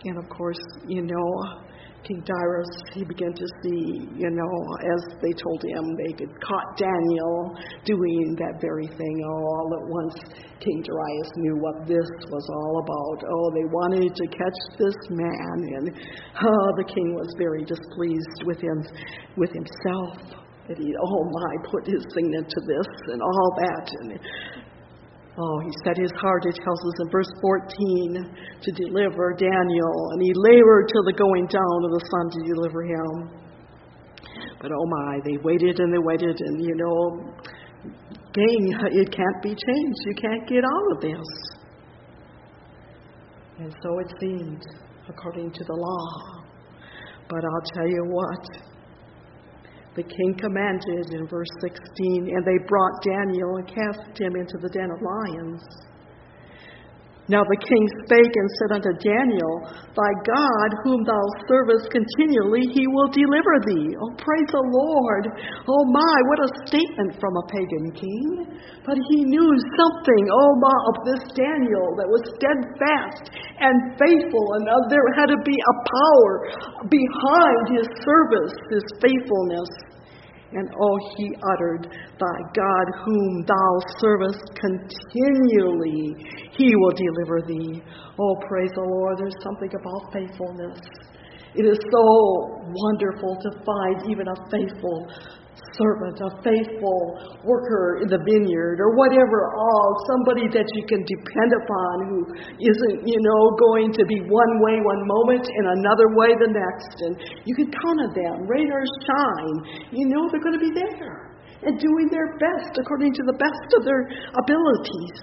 And of course, you know, King Darius, he began to see, you know, as they told him, they had caught Daniel doing that very thing. Oh, all at once, King Darius knew what this was all about. Oh, they wanted to catch this man, and oh, the king was very displeased with him, with himself. That he, oh my, put his signet to this and all that. And oh, he set his heart, it tells us in verse fourteen, to deliver Daniel, and he labored till the going down of the sun to deliver him. But oh my, they waited and they waited, and you know, gang, it can't be changed. You can't get out of this. And so it seemed, according to the law. But I'll tell you what. The king commanded in verse sixteen, and they brought Daniel and cast him into the den of lions. Now the king spake and said unto Daniel, Thy God, whom thou servest continually, he will deliver thee. Oh, praise the Lord. Oh my, what a statement from a pagan king. But he knew something, oh my, of this Daniel that was steadfast and faithful, and uh, there had to be a power behind his service, his faithfulness. And oh, he uttered, Thy God whom thou servest continually, he will deliver thee. Oh, praise the Lord. There's something about faithfulness. It is so wonderful to find even a faithful servant, a faithful worker in the vineyard, or whatever, oh, somebody that you can depend upon who isn't, you know, going to be one way one moment and another way the next. And you can count on them, rain or shine. You know they're going to be there and doing their best according to the best of their abilities.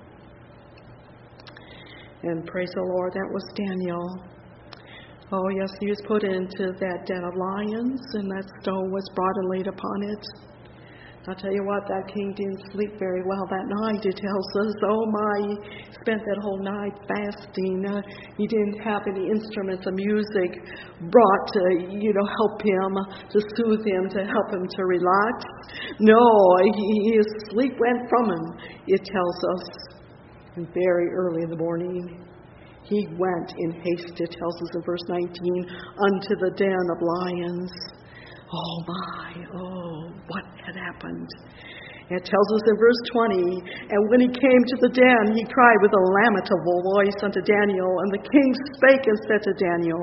And praise the Lord, that was Daniel. Oh, yes, he was put into that den of lions, and that stone was brought and laid upon it. I'll tell you what, that king didn't sleep very well that night, it tells us. Oh, my, he spent that whole night fasting. Uh, he didn't have any instruments of music brought to, you know, help him, to soothe him, to help him to relax. No, he, his sleep went from him, it tells us. And very early in the morning, he went in haste, it tells us in verse nineteen, unto the den of lions. Oh my, oh, what had happened? It tells us in verse twenty, and when he came to the den, he cried with a lamentable voice unto Daniel, and the king spake and said to Daniel,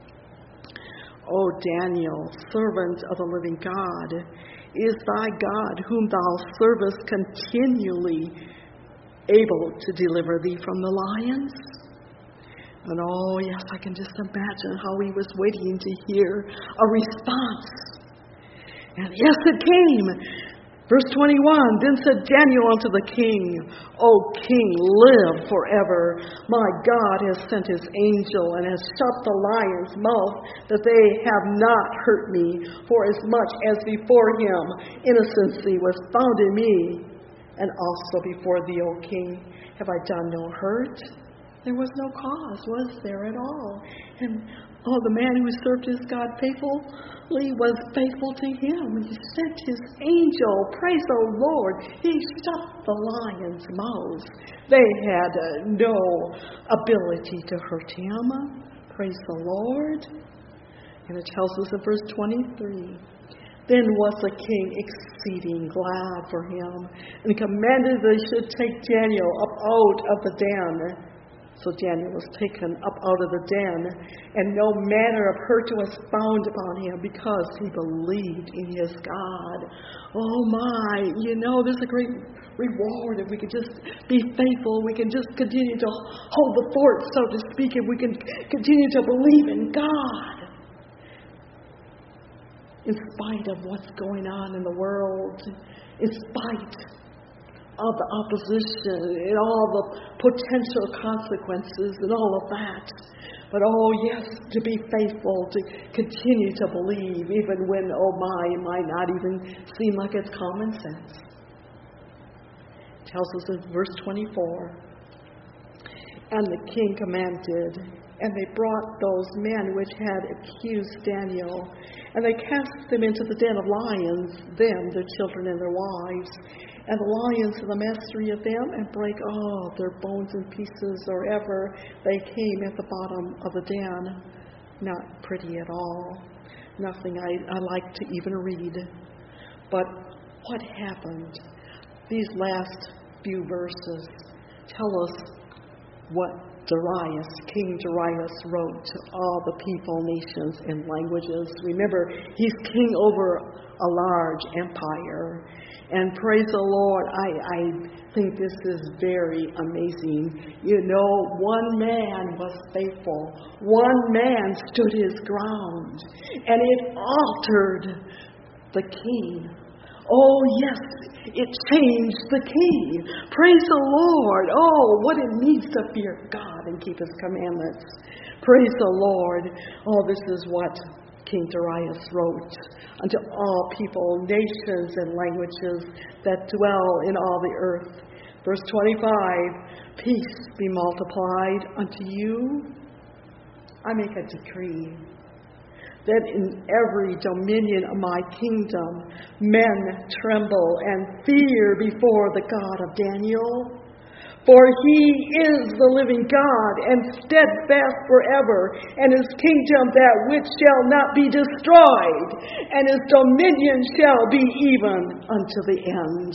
O Daniel, servant of the living God, is thy God, whom thou servest continually, able to deliver thee from the lions? And oh, yes, I can just imagine how he was waiting to hear a response. And yes, it came. Verse twenty-one, then said Daniel unto the king, O king, live forever. My God has sent his angel and has shut the lion's mouth, that they have not hurt me. For as much as before him innocency was found in me, and also before thee, O king, have I done no hurt? There was no cause, was there at all? And oh, the man who served his God faithfully was faithful to him. He sent his angel, praise the Lord. He shut the lions' mouths. They had uh, no ability to hurt him. Praise the Lord. And it tells us in verse twenty-three, then was the king exceeding glad for him, and commanded they should take Daniel up out of the den. So Daniel was taken up out of the den, and no manner of hurt was found upon him, because he believed in his God. Oh my, you know, there's a great reward if we can just be faithful. We can just continue to hold the fort, so to speak, and we can continue to believe in God. In spite of what's going on in the world, in spite of the opposition and all the potential consequences and all of that. But oh yes, to be faithful, to continue to believe, even when, oh my, it might not even seem like it's common sense. It tells us in verse twenty-four, and the king commanded, and they brought those men which had accused Daniel, and they cast them into the den of lions, them, their children, and their wives. and the lions have the mastery of them, and break all their bones in pieces, or ever they came at the bottom of the den. Not pretty at all. Nothing I, I like to even read. But what happened? These last few verses tell us what Darius, King Darius, wrote to all the people, nations, and languages. Remember, he's king over a large empire. And praise the Lord, I, I think this is very amazing. You know, one man was faithful. One man stood his ground. And it altered the king. Oh, yes, it changed the king. Praise the Lord. Oh, what it means to fear God and keep his commandments. Praise the Lord. Oh, this is what King Darius wrote unto all people, nations, and languages that dwell in all the earth. Verse twenty-five, peace be multiplied unto you. I make a decree that in every dominion of my kingdom men tremble and fear before the God of Daniel. For he is the living God, and steadfast forever, and his kingdom that which shall not be destroyed, and his dominion shall be even unto the end.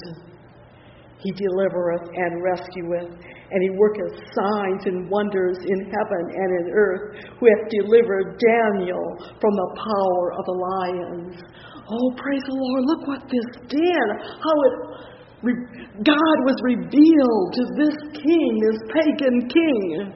He delivereth and rescueth, and he worketh signs and wonders in heaven and in earth, who hath delivered Daniel from the power of the lions. Oh, praise the Lord. Look what this did. How it God was revealed to this king, this pagan king,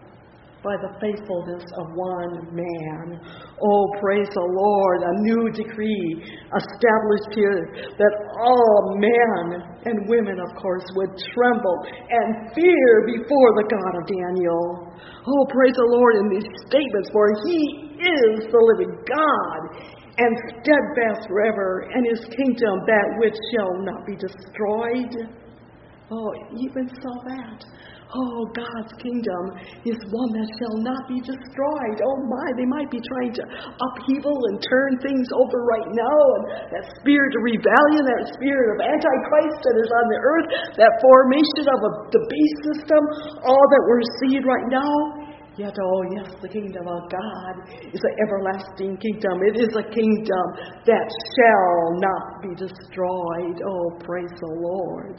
by the faithfulness of one man. Oh, praise the Lord. A new decree established here that all men and women, of course, would tremble and fear before the God of Daniel. Oh, praise the Lord in these statements, for he is the living God, and steadfast forever, and his kingdom that which shall not be destroyed. Oh, even so that. Oh, God's kingdom is one that shall not be destroyed. Oh my, they might be trying to upheaval and turn things over right now. And that spirit of rebellion, that spirit of Antichrist that is on the earth, that formation of a, the beast system, all that we're seeing right now. Yet, oh yes, the kingdom of God is an everlasting kingdom. It is a kingdom that shall not be destroyed. Oh, praise the Lord.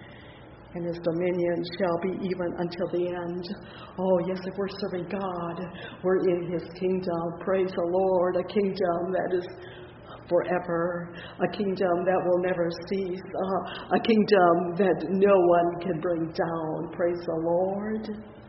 And his dominion shall be even until the end. Oh yes, if we're serving God, we're in his kingdom. Praise the Lord. A kingdom that is forever. A kingdom that will never cease. Uh, a kingdom that no one can bring down. Praise the Lord.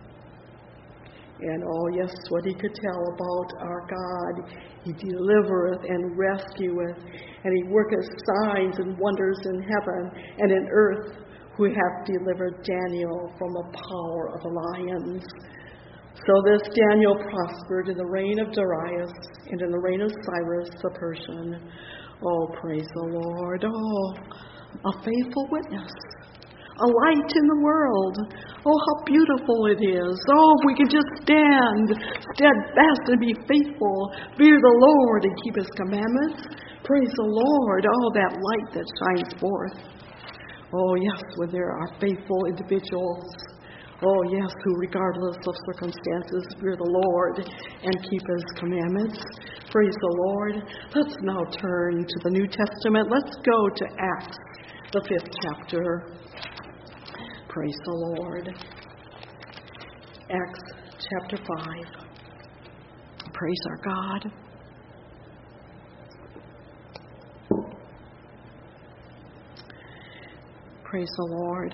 And oh yes, what he could tell about our God. He delivereth and rescueth, and he worketh signs and wonders in heaven and in earth, who hath delivered Daniel from the power of the lions. So this Daniel prospered in the reign of Darius and in the reign of Cyrus the Persian. Oh, praise the Lord. Oh, a faithful witness. A light in the world. Oh, how beautiful it is. Oh, if we could just stand steadfast and be faithful, fear the Lord and keep his commandments. Praise the Lord. Oh, that light that shines forth. Oh, yes, when there are faithful individuals. Oh, yes, who regardless of circumstances fear the Lord and keep his commandments. Praise the Lord. Let's now turn to the New Testament. Let's go to Acts, the fifth chapter. Praise the Lord. Acts chapter five. Praise our God. Praise the Lord.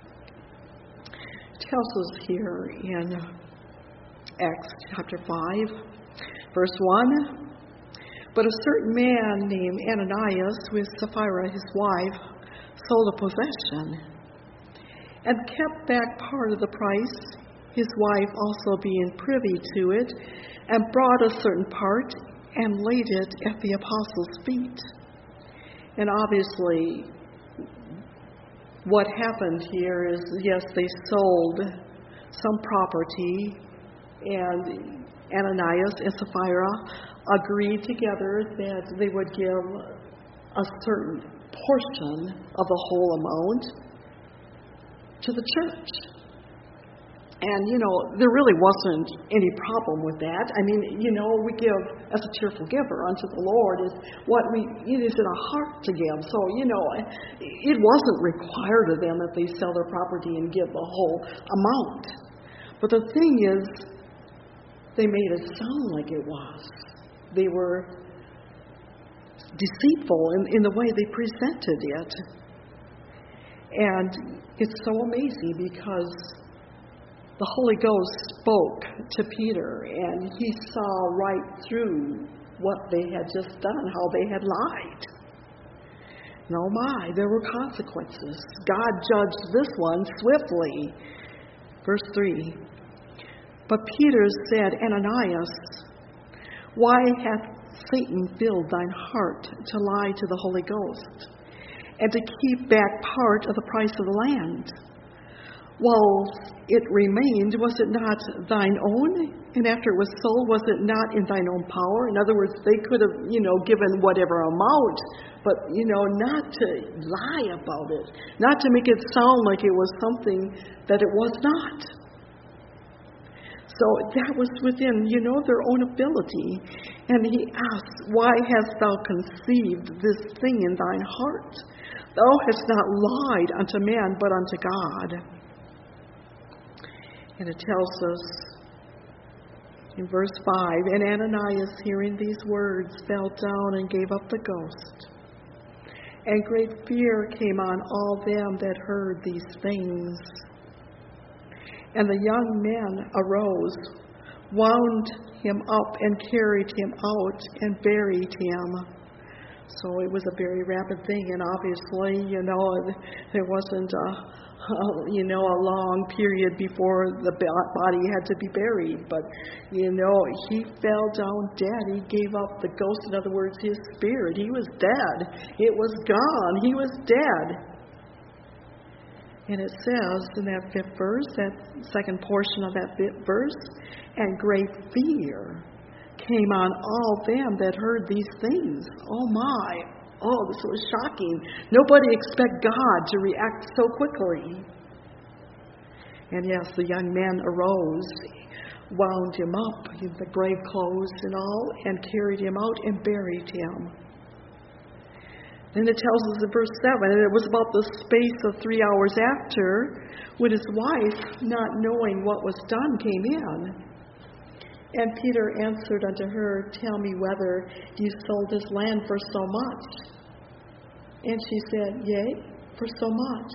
It tells us here in Acts chapter five, verse one, but a certain man named Ananias, with Sapphira his wife, sold a possession and kept back part of the price, his wife also being privy to it, and brought a certain part and laid it at the apostles' feet. And obviously, what happened here is, yes, they sold some property, and Ananias and Sapphira agreed together that they would give a certain portion of the whole amount to the church. And, you know, there really wasn't any problem with that. I mean, you know, we give as a cheerful giver unto the Lord is what we, it is in our heart to give. So, you know, it wasn't required of them that they sell their property and give the whole amount. But the thing is, they made it sound like it was. They were deceitful in, in the way they presented it. And it's so amazing because the Holy Ghost spoke to Peter, and he saw right through what they had just done, how they had lied. And oh my, there were consequences. God judged this one swiftly. Verse three. But Peter said, Ananias, why hath Satan filled thine heart to lie to the Holy Ghost, and to keep back part of the price of the land? While it remained, was it not thine own? And after it was sold, was it not in thine own power? In other words, they could have, you know, given whatever amount, but, you know, not to lie about it, not to make it sound like it was something that it was not. So that was within, you know, their own ability. And he asked, why hast thou conceived this thing in thine heart? Thou hast not lied unto man, but unto God. And it tells us in verse five, and Ananias, hearing these words, fell down and gave up the ghost. And great fear came on all them that heard these things. And the young men arose, wound him up, and carried him out, and buried him. So it was a very rapid thing, and obviously, you know, there wasn't a Uh, you know, a long period before the body had to be buried. But, you know, he fell down dead. He gave up the ghost. In other words, his spirit. He was dead. It was gone. He was dead. And it says in that fifth verse, that second portion of that fifth verse, and great fear came on all them that heard these things. Oh my. Oh, this was shocking. Nobody expect God to react so quickly. And yes, the young man arose, wound him up in the grave clothes and all, and carried him out and buried him. Then it tells us in verse seven, and it was about the space of three hours after, when his wife, not knowing what was done, came in. And Peter answered unto her, tell me whether you sold this land for so much. And she said, yea, for so much.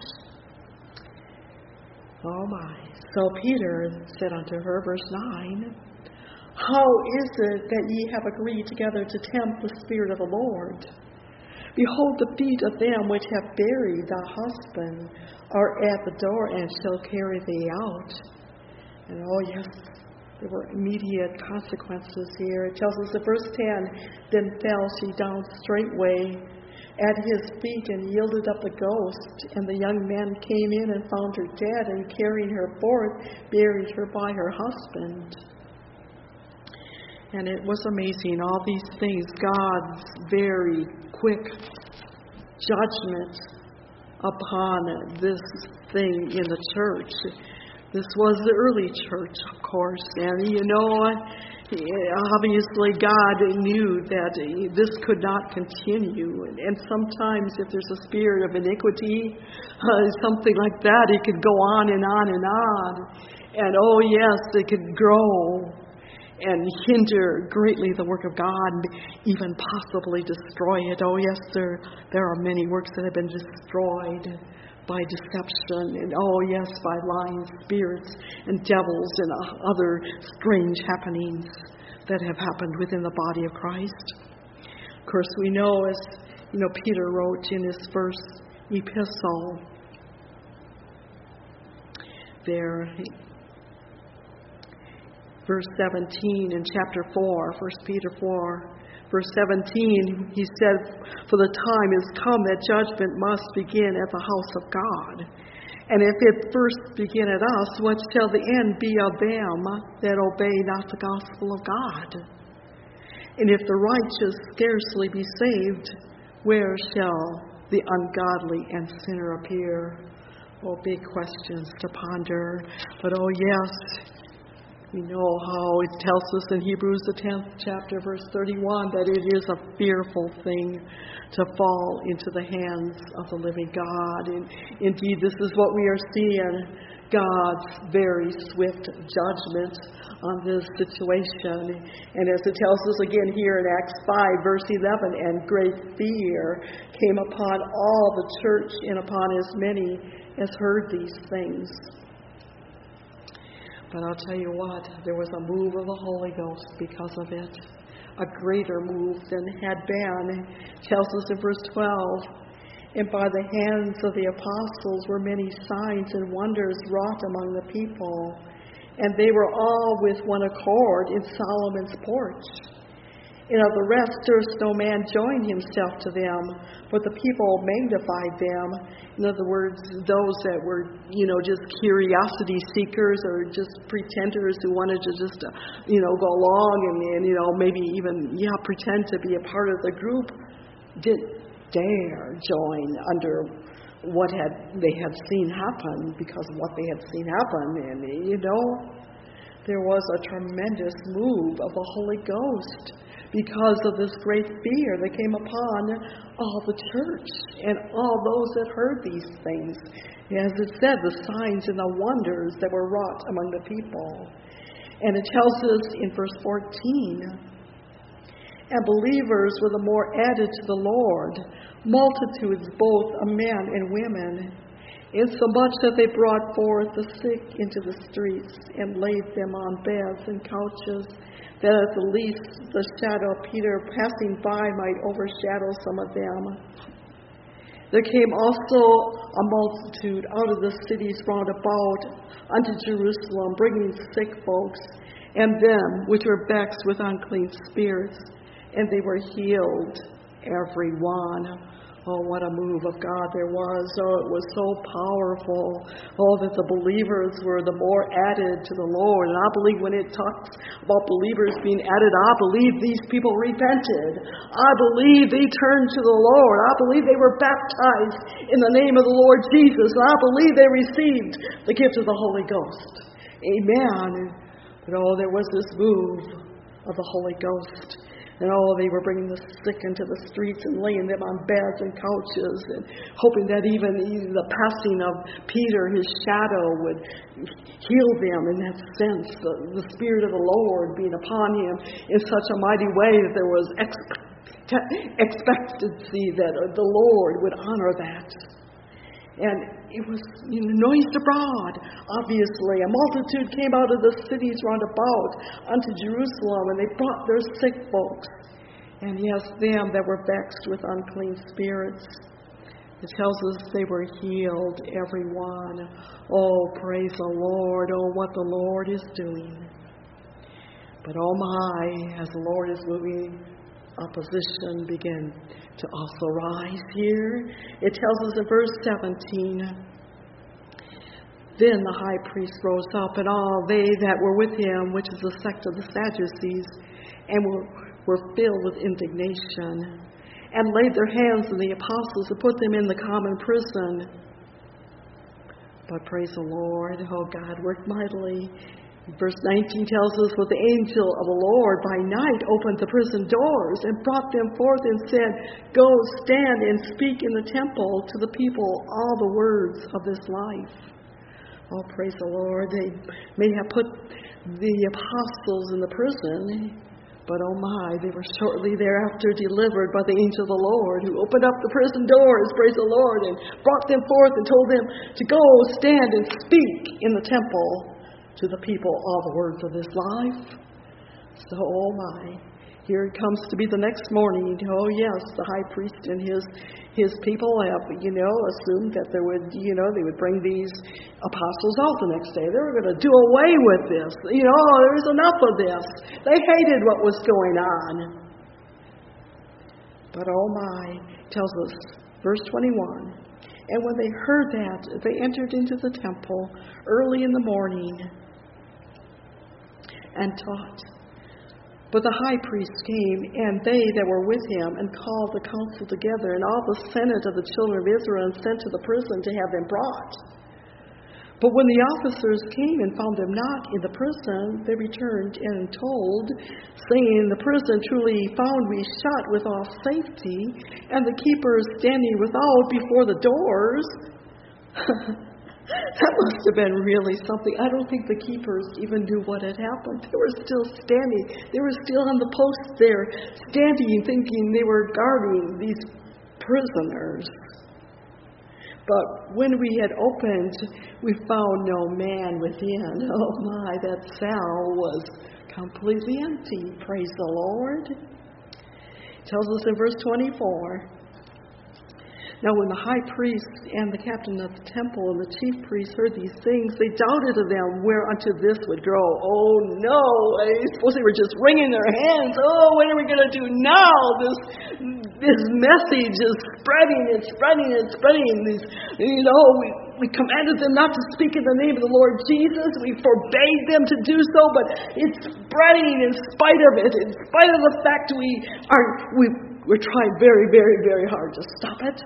Oh my. So Peter said unto her, verse nine, how is it that ye have agreed together to tempt the Spirit of the Lord? Behold, the feet of them which have buried thy husband are at the door, and shall carry thee out. And oh yes, there were immediate consequences here. It tells us in verse ten, then fell she down straightway at his feet and yielded up the ghost. And the young men came in and found her dead, and carrying her forth, buried her by her husband. And it was amazing, all these things, God's very quick judgment upon this thing in the church. This was the early church, of course, and you know, obviously God knew that this could not continue. And sometimes if there's a spirit of iniquity, uh, something like that, it could go on and on and on. And oh yes, it could grow and hinder greatly the work of God, even possibly destroy it. Oh yes, there, there are many works that have been destroyed by deception, and oh yes, by lying spirits and devils and other strange happenings that have happened within the body of Christ. Of course, we know, as you know, Peter wrote in his first epistle there, verse seventeen in chapter four, First Peter four, verse seventeen, he said, for the time is come that judgment must begin at the house of God. And if it first begin at us, what shall the end be of them that obey not the gospel of God? And if the righteous scarcely be saved, where shall the ungodly and sinner appear? Oh, big questions to ponder. But oh yes, we know how it tells us in Hebrews the tenth chapter, verse thirty-one, that it is a fearful thing to fall into the hands of the living God. And indeed, this is what we are seeing, God's very swift judgment on this situation. And as it tells us again here in Acts five, verse eleven, and great fear came upon all the church and upon as many as heard these things. But I'll tell you what, there was a move of the Holy Ghost because of it. A greater move than had been. It tells us in verse twelve, and by the hands of the apostles were many signs and wonders wrought among the people. And they were all with one accord in Solomon's porch. And of the rest durst no man join himself to them, but the people magnified them. In other words, those that were, you know, just curiosity seekers or just pretenders who wanted to just, uh, you know, go along and, and, you know, maybe even, yeah, pretend to be a part of the group, didn't dare join under what had they had seen happen because of what they had seen happen. And, you know, there was a tremendous move of the Holy Ghost because of this great fear that came upon all the church and all those that heard these things. As it said, the signs and the wonders that were wrought among the people. And it tells us in verse fourteen, and believers were the more added to the Lord, multitudes both of men and women, insomuch that they brought forth the sick into the streets and laid them on beds and couches, that at the least the shadow of Peter passing by might overshadow some of them. There came also a multitude out of the cities round about unto Jerusalem, bringing sick folks, and them which were vexed with unclean spirits, and they were healed, every one. Oh, what a move of God there was. Oh, it was so powerful. Oh, that the believers were the more added to the Lord. And I believe when it talks about believers being added, I believe these people repented. I believe they turned to the Lord. I believe they were baptized in the name of the Lord Jesus. And I believe they received the gift of the Holy Ghost. Amen. But oh, there was this move of the Holy Ghost. And oh, they were bringing the sick into the streets and laying them on beds and couches and hoping that even the passing of Peter, his shadow, would heal them in that sense, the, the Spirit of the Lord being upon him in such a mighty way that there was expect, expectancy that the Lord would honor that. And it was, you know, noised abroad, obviously. A multitude came out of the cities round about unto Jerusalem, and they brought their sick folks. And yes, them that were vexed with unclean spirits. It tells us they were healed, every one. Oh, praise the Lord. Oh, what the Lord is doing. But oh my, as the Lord is moving, opposition began to also rise here. It tells us in verse seventeen, then the high priest rose up, and all they that were with him, which is the sect of the Sadducees, and were, were filled with indignation, and laid their hands on the apostles and put them in the common prison. But praise the Lord, oh, God worked mightily. Verse nineteen tells us, but the angel of the Lord by night opened the prison doors and brought them forth and said, go stand and speak in the temple to the people all the words of this life. Oh, praise the Lord. They may have put the apostles in the prison, but oh my, they were shortly thereafter delivered by the angel of the Lord, who opened up the prison doors, praise the Lord, and brought them forth and told them to go stand and speak in the temple to the people all the words of this life. So, oh my, here it comes to be the next morning. Oh yes, the high priest and his his people have, you know, assumed that there would, you know, they would bring these apostles out the next day. They were going to do away with this. You know, there's enough of this. They hated what was going on. But oh my, tells us, verse twenty-one, and when they heard that, they entered into the temple early in the morning and taught. But the high priest came, and they that were with him, and called the council together, and all the senate of the children of Israel, and sent to the prison to have them brought. But when the officers came and found them not in the prison, they returned and told, saying, The prison truly found we shut with all safety, and the keepers standing without before the doors. That must have been really something. I don't think the keepers even knew what had happened. They were still standing. They were still on the post there, standing, thinking they were guarding these prisoners. But when we had opened, we found no man within. Oh my, that cell was completely empty. Praise the Lord. It tells us in verse twenty-four. Now when the high priest and the captain of the temple and the chief priests heard these things, they doubted of them whereunto this would grow. Oh no, I suppose they were just wringing their hands. Oh, what are we going to do now? This this message is spreading, it's spreading, it's spreading. These, you know, we, we commanded them not to speak in the name of the Lord Jesus. We forbade them to do so, but it's spreading in spite of it, in spite of the fact we are we we're trying very, very, very hard to stop it.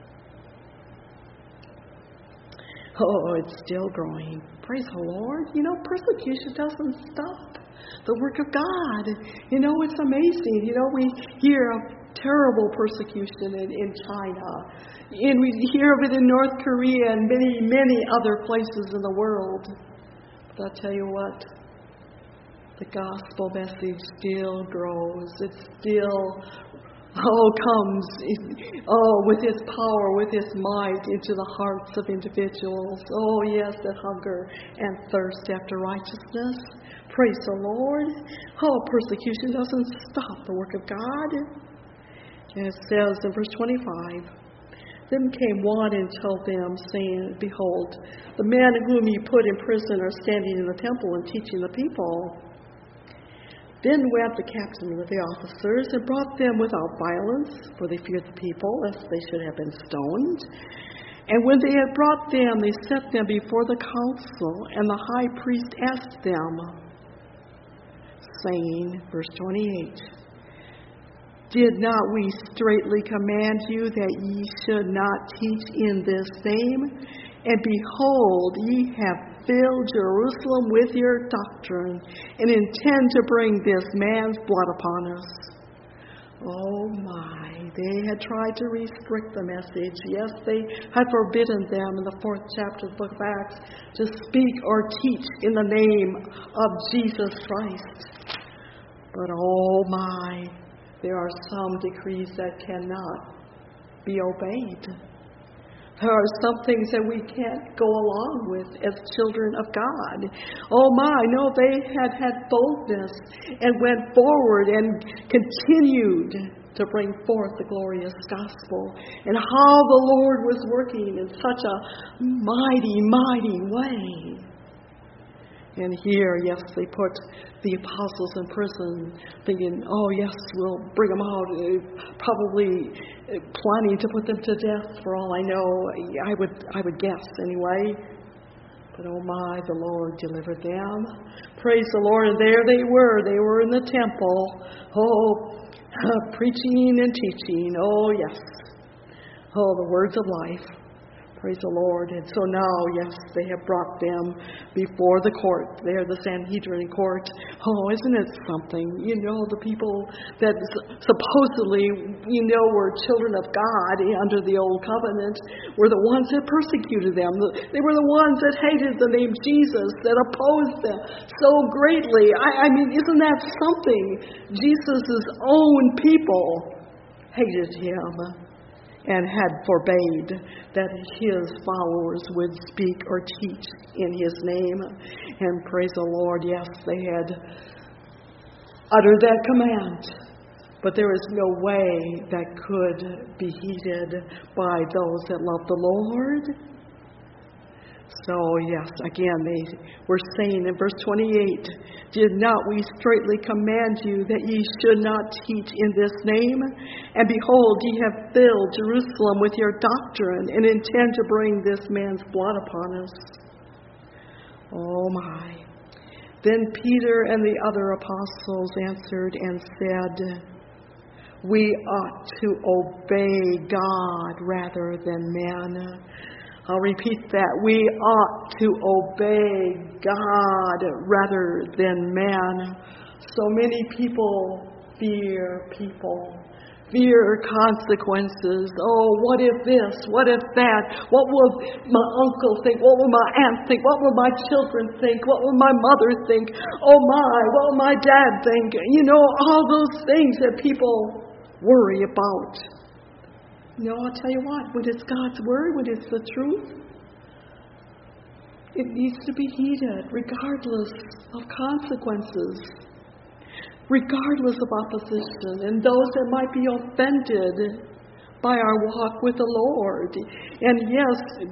Oh, it's still growing. Praise the Lord. You know, persecution doesn't stop the work of God. You know, it's amazing. You know, we hear of terrible persecution in, in China. And we hear of it in North Korea and many, many other places in the world. But I'll tell you what, the gospel message still grows. It still Oh, comes, oh, with His power, with His might into the hearts of individuals. Oh, yes, that hunger and thirst after righteousness. Praise the Lord. Oh, persecution doesn't stop the work of God. And it says in verse twenty-five, Then came one and told them, saying, Behold, the men whom ye put in prison are standing in the temple and teaching the people. Then went the captain with the officers and brought them without violence, for they feared the people, lest they should have been stoned. And when they had brought them, they set them before the council, and the high priest asked them, saying, verse twenty-eight, Did not we straitly command you that ye should not teach in this name? And behold, ye have filled Jerusalem with your doctrine, and intend to bring this man's blood upon us. Oh my, they had tried to restrict the message. Yes, they had forbidden them in the fourth chapter of the book of Acts to speak or teach in the name of Jesus Christ. But oh my, there are some decrees that cannot be obeyed. There are some things that we can't go along with as children of God. Oh my, no, they had had boldness and went forward and continued to bring forth the glorious gospel, and how the Lord was working in such a mighty, mighty way. And here, yes, they put the apostles in prison, thinking, oh yes, we'll bring them out, probably planning to put them to death for all I know. I would I would guess anyway. But oh my, the Lord delivered them. Praise the Lord. And there they were. They were in the temple. Oh, uh, preaching and teaching. Oh yes. Oh, the words of life. Praise the Lord. And so now, yes, they have brought them before the court. They're the Sanhedrin court. Oh, isn't it something? You know, the people that supposedly, you know, were children of God under the old covenant were the ones that persecuted them. They were the ones that hated the name Jesus, that opposed them so greatly. I, I mean, isn't that something? Jesus' own people hated him and had forbade that his followers would speak or teach in his name. And praise the Lord, yes, they had uttered that command. But there is no way that could be heeded by those that love the Lord. So, yes, again, they were saying in verse twenty-eight, Did not we straitly command you that ye should not teach in this name? And behold, ye have filled Jerusalem with your doctrine, and intend to bring this man's blood upon us. Oh my. Then Peter and the other apostles answered and said, "We ought to obey God rather than man." I'll repeat that. We ought to obey God rather than man. So many people fear people. Fear consequences. Oh, what if this? What if that? What will my uncle think? What will my aunt think? What will my children think? What will my mother think? Oh my, what will my dad think? You know, all those things that people worry about. You know, I'll tell you what, when it's God's Word, when it's the truth, it needs to be heeded regardless of consequences, regardless of opposition, and those that might be offended by our walk with the Lord. And yes,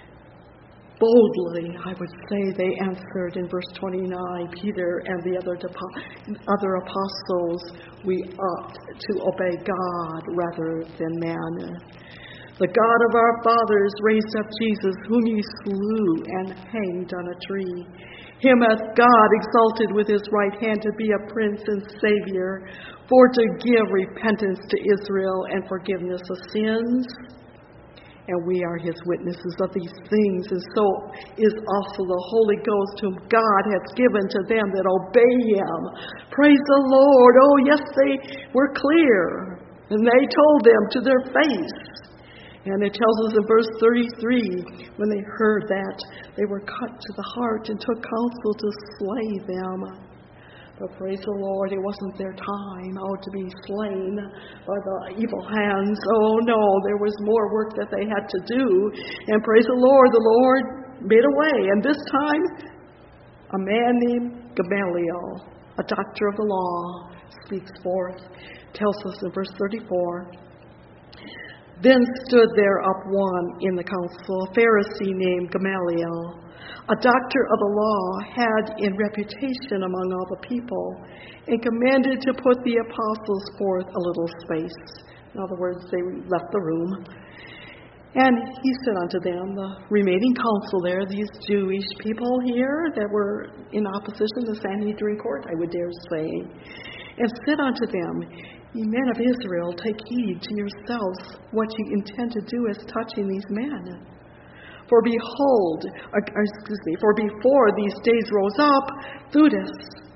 boldly, I would say, they answered in verse twenty-nine, Peter and the other, other apostles, "We ought to obey God rather than man. The God of our fathers raised up Jesus, whom ye slew and hanged on a tree. Him hath God exalted with his right hand to be a prince and savior, for to give repentance to Israel and forgiveness of sins. And we are his witnesses of these things, and so is also the Holy Ghost, whom God hath given to them that obey him." Praise the Lord. Oh, yes, they were clear, and they told them to their face. And it tells us in verse thirty-three, when they heard that, they were cut to the heart and took counsel to slay them. But praise the Lord, it wasn't their time, oh, to be slain by the evil hands. Oh, no, there was more work that they had to do. And praise the Lord, the Lord made a way. And this time, a man named Gamaliel, a doctor of the law, speaks forth. Tells us in verse thirty-four, "Then stood there up one in the council, a Pharisee named Gamaliel, a doctor of the law, had in reputation among all the people, and commanded to put the apostles forth a little space." In other words, they left the room. "And he said unto them," the remaining council there, these Jewish people here that were in opposition to the Sanhedrin court, I would dare say, "and said unto them, Ye men of Israel, take heed to yourselves what ye intend to do as touching these men. For behold, or, or excuse me, for before these days rose up, Theudas,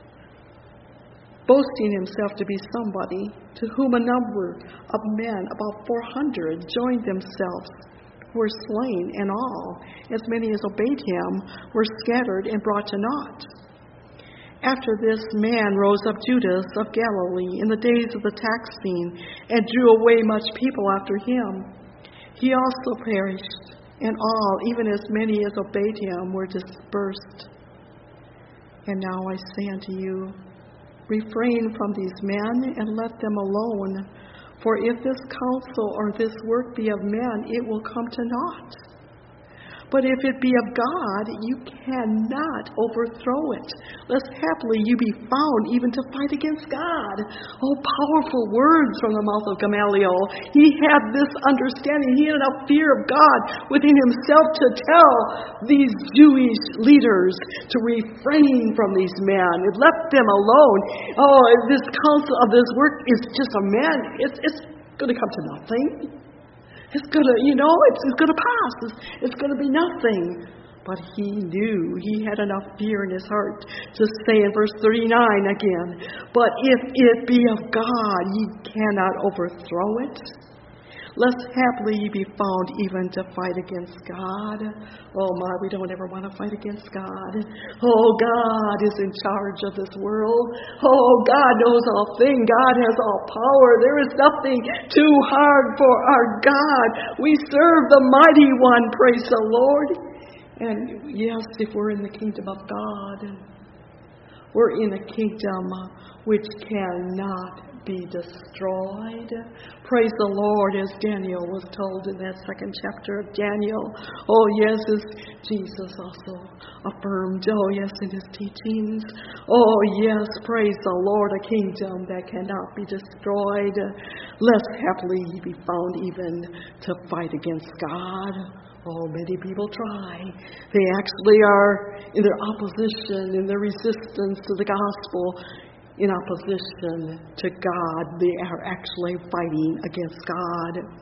boasting himself to be somebody, to whom a number of men, about four hundred, joined themselves, who were slain, and all, as many as obeyed him, were scattered and brought to naught. After this man rose up Judas of Galilee in the days of the taxing, and drew away much people after him. He also perished, and all, even as many as obeyed him, were dispersed. And now I say unto you, refrain from these men, and let them alone. For if this counsel or this work be of men, it will come to naught. But if it be of God, you cannot overthrow it, lest haply you be found even to fight against God." Oh, powerful words from the mouth of Gamaliel. He had this understanding. He had enough fear of God within himself to tell these Jewish leaders to refrain from these men. It left them alone. Oh, this counsel of this work is just a man. It's, it's going to come to nothing. It's going to, you know, it's, it's going to pass. It's, it's going to be nothing. But he knew. He had enough fear in his heart to say in verse thirty-nine again, "But if it be of God, ye cannot overthrow it, lest haply ye be found even to fight against God." Oh my, we don't ever want to fight against God. Oh, God is in charge of this world. Oh, God knows all things. God has all power. There is nothing too hard for our God. We serve the mighty one, praise the Lord. And yes, if we're in the kingdom of God, we're in a kingdom which cannot be destroyed. Praise the Lord, as Daniel was told in that second chapter of Daniel. Oh yes, as Jesus also affirmed, oh yes, in his teachings. Oh yes, praise the Lord, a kingdom that cannot be destroyed, lest haply he be found even to fight against God. Oh, many people try. They actually are in their opposition, in their resistance to the gospel, in opposition to God. They are actually fighting against God.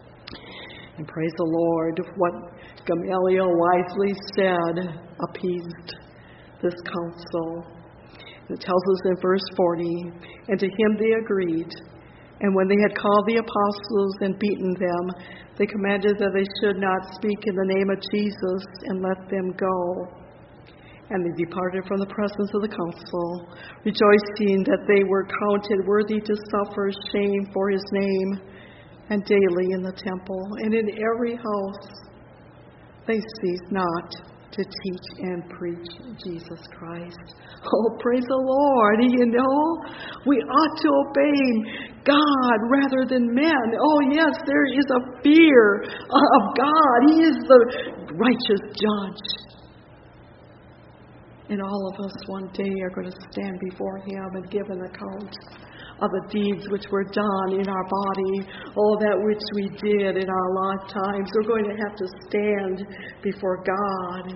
And praise the Lord, what Gamaliel wisely said appeased this council. It tells us in verse forty, and to him they agreed. And when they had called the apostles and beaten them, they commanded that they should not speak in the name of Jesus, and let them go. And they departed from the presence of the council, rejoicing that they were counted worthy to suffer shame for his name. And daily in the temple and in every house they cease not to teach and preach Jesus Christ. Oh, praise the Lord. You know, we ought to obey God rather than men. Oh, yes, there is a fear of God. He is the righteous judge. And all of us one day are going to stand before him and give an account of the deeds which were done in our body, all that which we did in our lifetimes. We're going to have to stand before God.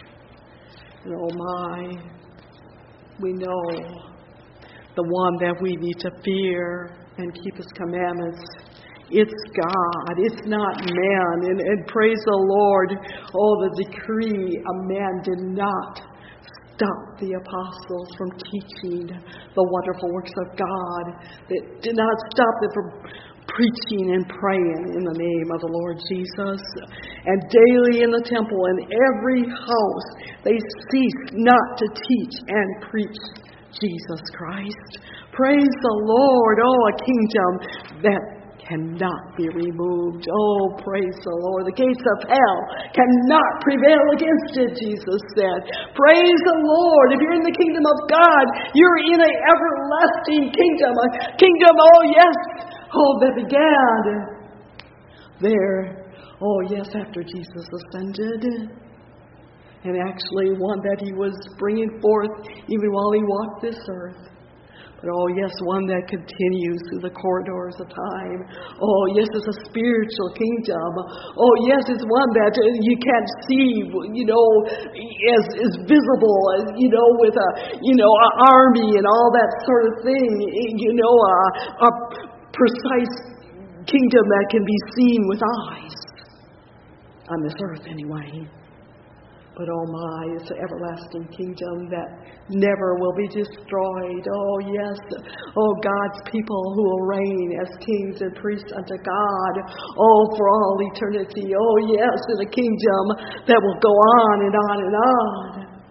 And oh my, we know the one that we need to fear and keep his commandments. It's God. It's not man. And, and praise the Lord. Oh, the decree of man did not stop the apostles from teaching the wonderful works of God. It did not stop them from preaching and praying in the name of the Lord Jesus. And daily in the temple, in every house, they ceased not to teach and preach Jesus Christ. Praise the Lord. Oh, a kingdom that cannot be removed. Oh, praise the Lord. The gates of hell cannot prevail against it, Jesus said. Praise the Lord. If you're in the kingdom of God, you're in an everlasting kingdom. A kingdom, oh yes, oh, that began there. Oh, yes, after Jesus ascended. And actually one that he was bringing forth even while he walked this earth. But oh, yes, one that continues through the corridors of time. Oh, yes, it's a spiritual kingdom. Oh, yes, it's one that you can't see, you know, as is visible, as, you know, with a, you know, an army and all that sort of thing. You know, a, a precise kingdom that can be seen with eyes. On this earth, anyway. But oh my, it's an everlasting kingdom that never will be destroyed. Oh yes, oh God's people who will reign as kings and priests unto God. Oh, for all eternity. Oh yes, in a kingdom that will go on and on and on.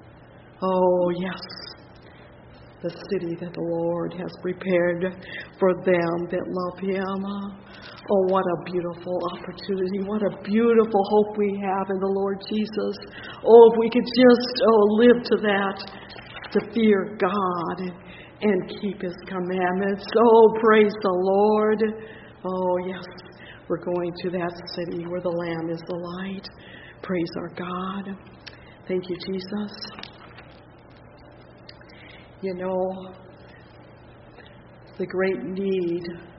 Oh yes, the city that the Lord has prepared for them that love him. Oh, what a beautiful opportunity. What a beautiful hope we have in the Lord Jesus. Oh, if we could just, oh, live to that, to fear God and keep his commandments. Oh, praise the Lord. Oh, yes, we're going to that city where the Lamb is the light. Praise our God. Thank you, Jesus. You know, the great need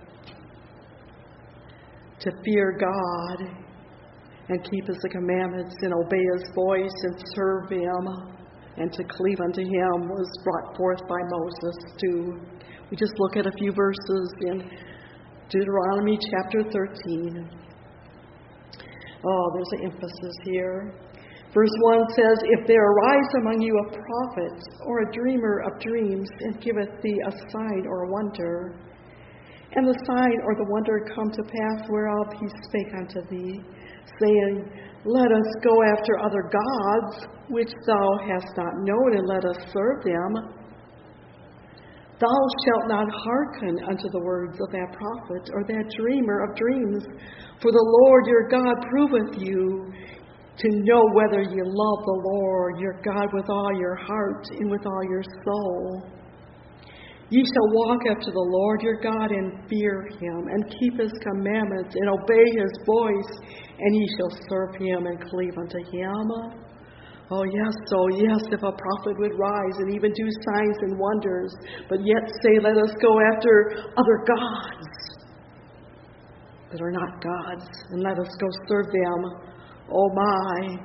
to fear God and keep his commandments and obey his voice and serve him and to cleave unto him was brought forth by Moses too. We just look at a few verses in Deuteronomy chapter thirteen. Oh, there's an emphasis here. Verse one says, If there arise among you a prophet or a dreamer of dreams, and giveth thee a sign or a wonder, and the sign or the wonder come to pass whereof he spake unto thee, saying, Let us go after other gods, which thou hast not known, and let us serve them. Thou shalt not hearken unto the words of that prophet or that dreamer of dreams, for the Lord your God proveth you to know whether ye love the Lord your God with all your heart and with all your soul. Ye shall walk after the Lord your God and fear him, and keep his commandments, and obey his voice, and ye shall serve him and cleave unto him. Oh yes, so yes, if a prophet would rise and even do signs and wonders, but yet say, let us go after other gods that are not gods, and let us go serve them. Oh my.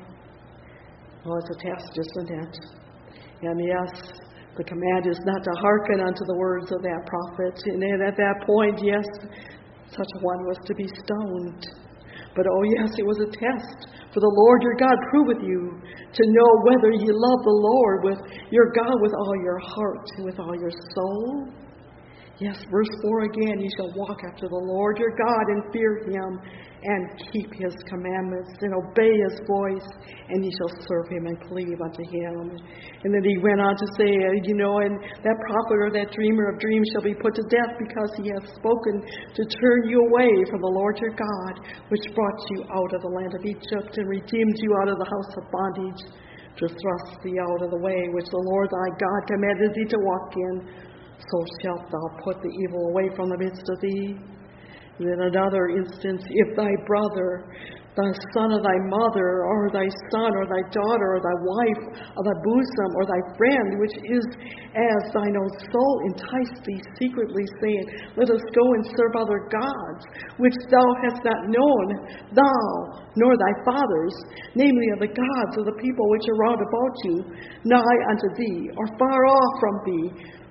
Oh, it's a test, isn't it? And yes, the command is not to hearken unto the words of that prophet. And then at that point, yes, such one was to be stoned. But oh yes, it was a test. For the Lord your God proveth you to know whether ye love the Lord with your God with all your heart and with all your soul. Yes, verse four again, ye shall walk after the Lord your God and fear him and keep his commandments and obey his voice, and ye shall serve him and cleave unto him. And then he went on to say, you know, and that prophet or that dreamer of dreams shall be put to death because he hath spoken to turn you away from the Lord your God, which brought you out of the land of Egypt and redeemed you out of the house of bondage, to thrust thee out of the way which the Lord thy God commanded thee to walk in. So shalt thou put the evil away from the midst of thee. And then another instance, if thy brother, thy son of thy mother, or thy son, or thy daughter, or thy wife, or thy bosom, or thy friend, which is as thine own soul, entice thee secretly, saying, let us go and serve other gods, which thou hast not known, thou, nor thy fathers, namely of the gods of the people which are round about you, nigh unto thee, or far off from thee,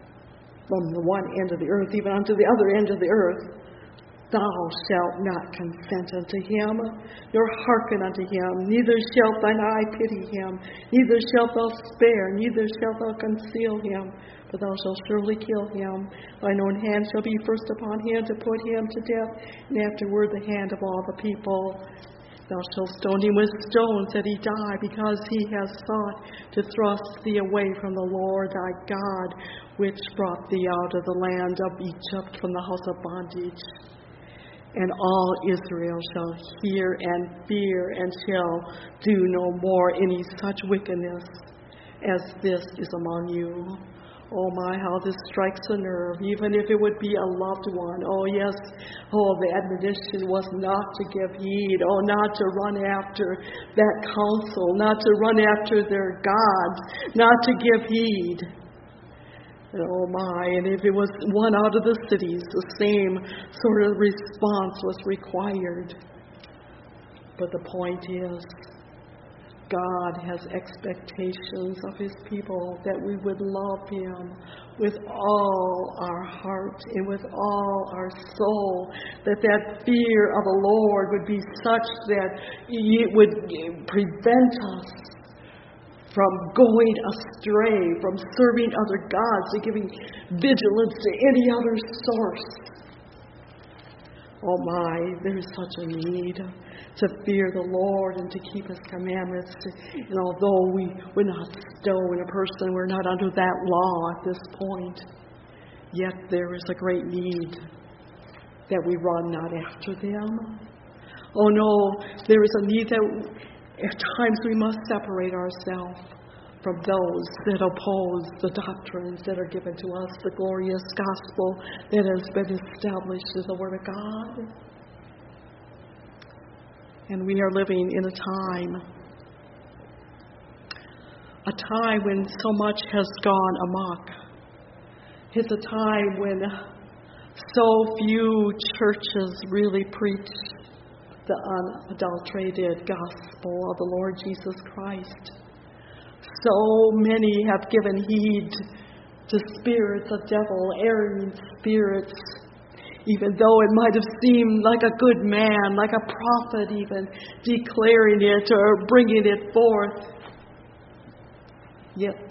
from the one end of the earth even unto the other end of the earth, thou shalt not consent unto him, nor hearken unto him, neither shalt thine eye pity him, neither shalt thou spare, neither shalt thou conceal him, but thou shalt surely kill him. Thine own hand shall be first upon him to put him to death, and afterward the hand of all the people. Thou shalt stone him with stones that he die, because he has sought to thrust thee away from the Lord thy God, which brought thee out of the land of Egypt from the house of bondage. And all Israel shall hear and fear, and shall do no more any such wickedness as this is among you. Oh my, how this strikes a nerve, even if it would be a loved one. Oh yes, oh the admonition was not to give heed, oh not to run after that counsel, not to run after their gods, not to give heed. And oh my, and if it was one out of the cities, the same sort of response was required. But the point is, God has expectations of his people that we would love him with all our heart and with all our soul, that that fear of the Lord would be such that it would prevent us from going astray, from serving other gods, and giving vigilance to any other source. Oh my, there is such a need to fear the Lord and to keep his commandments. And although we would not stone a person, we're not under that law at this point, yet there is a great need that we run not after them. Oh no, there is a need that at times we must separate ourselves from those that oppose the doctrines that are given to us, the glorious gospel that has been established as the Word of God. And we are living in a time, a time when so much has gone amok. It's a time when so few churches really preach the unadulterated gospel of the Lord Jesus Christ. So many have given heed to spirits of devil, erring spirits, even though it might have seemed like a good man, like a prophet even, declaring it or bringing it forth. Yet,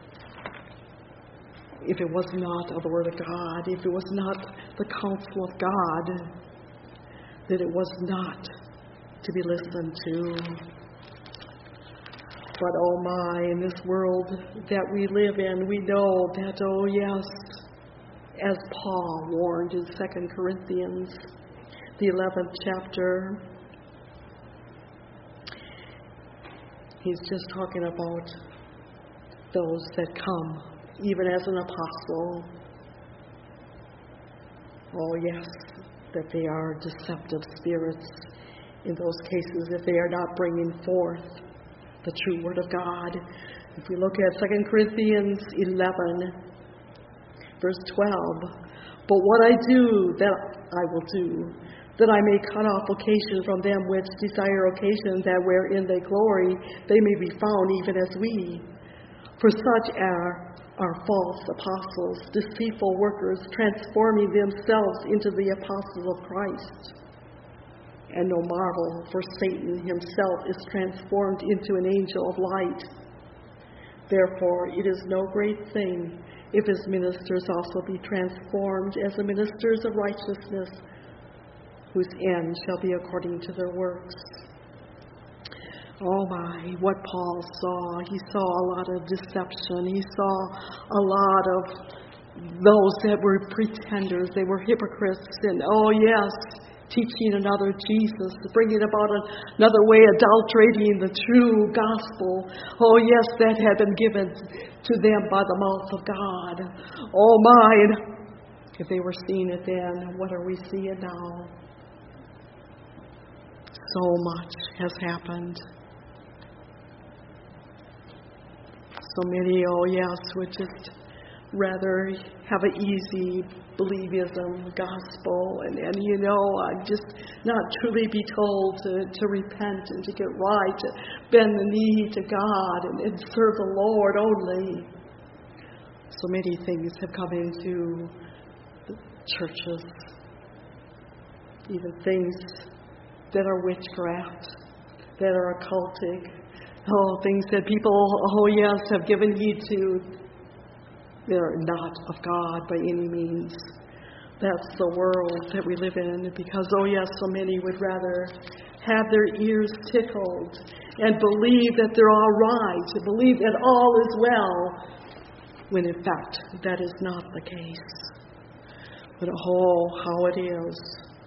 if it was not of the Word of God, if it was not the counsel of God, that it was not to be listened to. But oh my, in this world that we live in, we know that, oh yes, as Paul warned in Second Corinthians, the eleventh chapter, he's just talking about those that come, even as an apostle. Oh yes, that they are deceptive spirits in those cases if they are not bringing forth the true Word of God. If we look at Second Corinthians eleven, verse twelve, but what I do, that I will do, that I may cut off occasion from them which desire occasion, that wherein they glory, they may be found even as we. For such are, are false apostles, deceitful workers, transforming themselves into the apostles of Christ. And no marvel, for Satan himself is transformed into an angel of light. Therefore, it is no great thing if his ministers also be transformed as the ministers of righteousness, whose end shall be according to their works. Oh my, what Paul saw. He saw a lot of deception. He saw a lot of those that were pretenders. They were hypocrites. And oh yes, teaching another Jesus, bringing about another way, adulterating the true gospel. Oh yes, that had been given to them by the mouth of God. Oh my, if they were seeing it then, what are we seeing now? So much has happened. So many, oh yes, would just rather have an easy believism gospel and, and you know, uh, just not truly be told to, to repent and to get right, to bend the knee to God and, and serve the Lord only. So many things have come into the churches, even things that are witchcraft, that are occultic, oh, things that people, oh yes, have given heed to. They're not of God by any means. That's the world that we live in, because, oh yes, so many would rather have their ears tickled and believe that they're all right, to believe that all is well, when in fact that is not the case. But oh, how it is.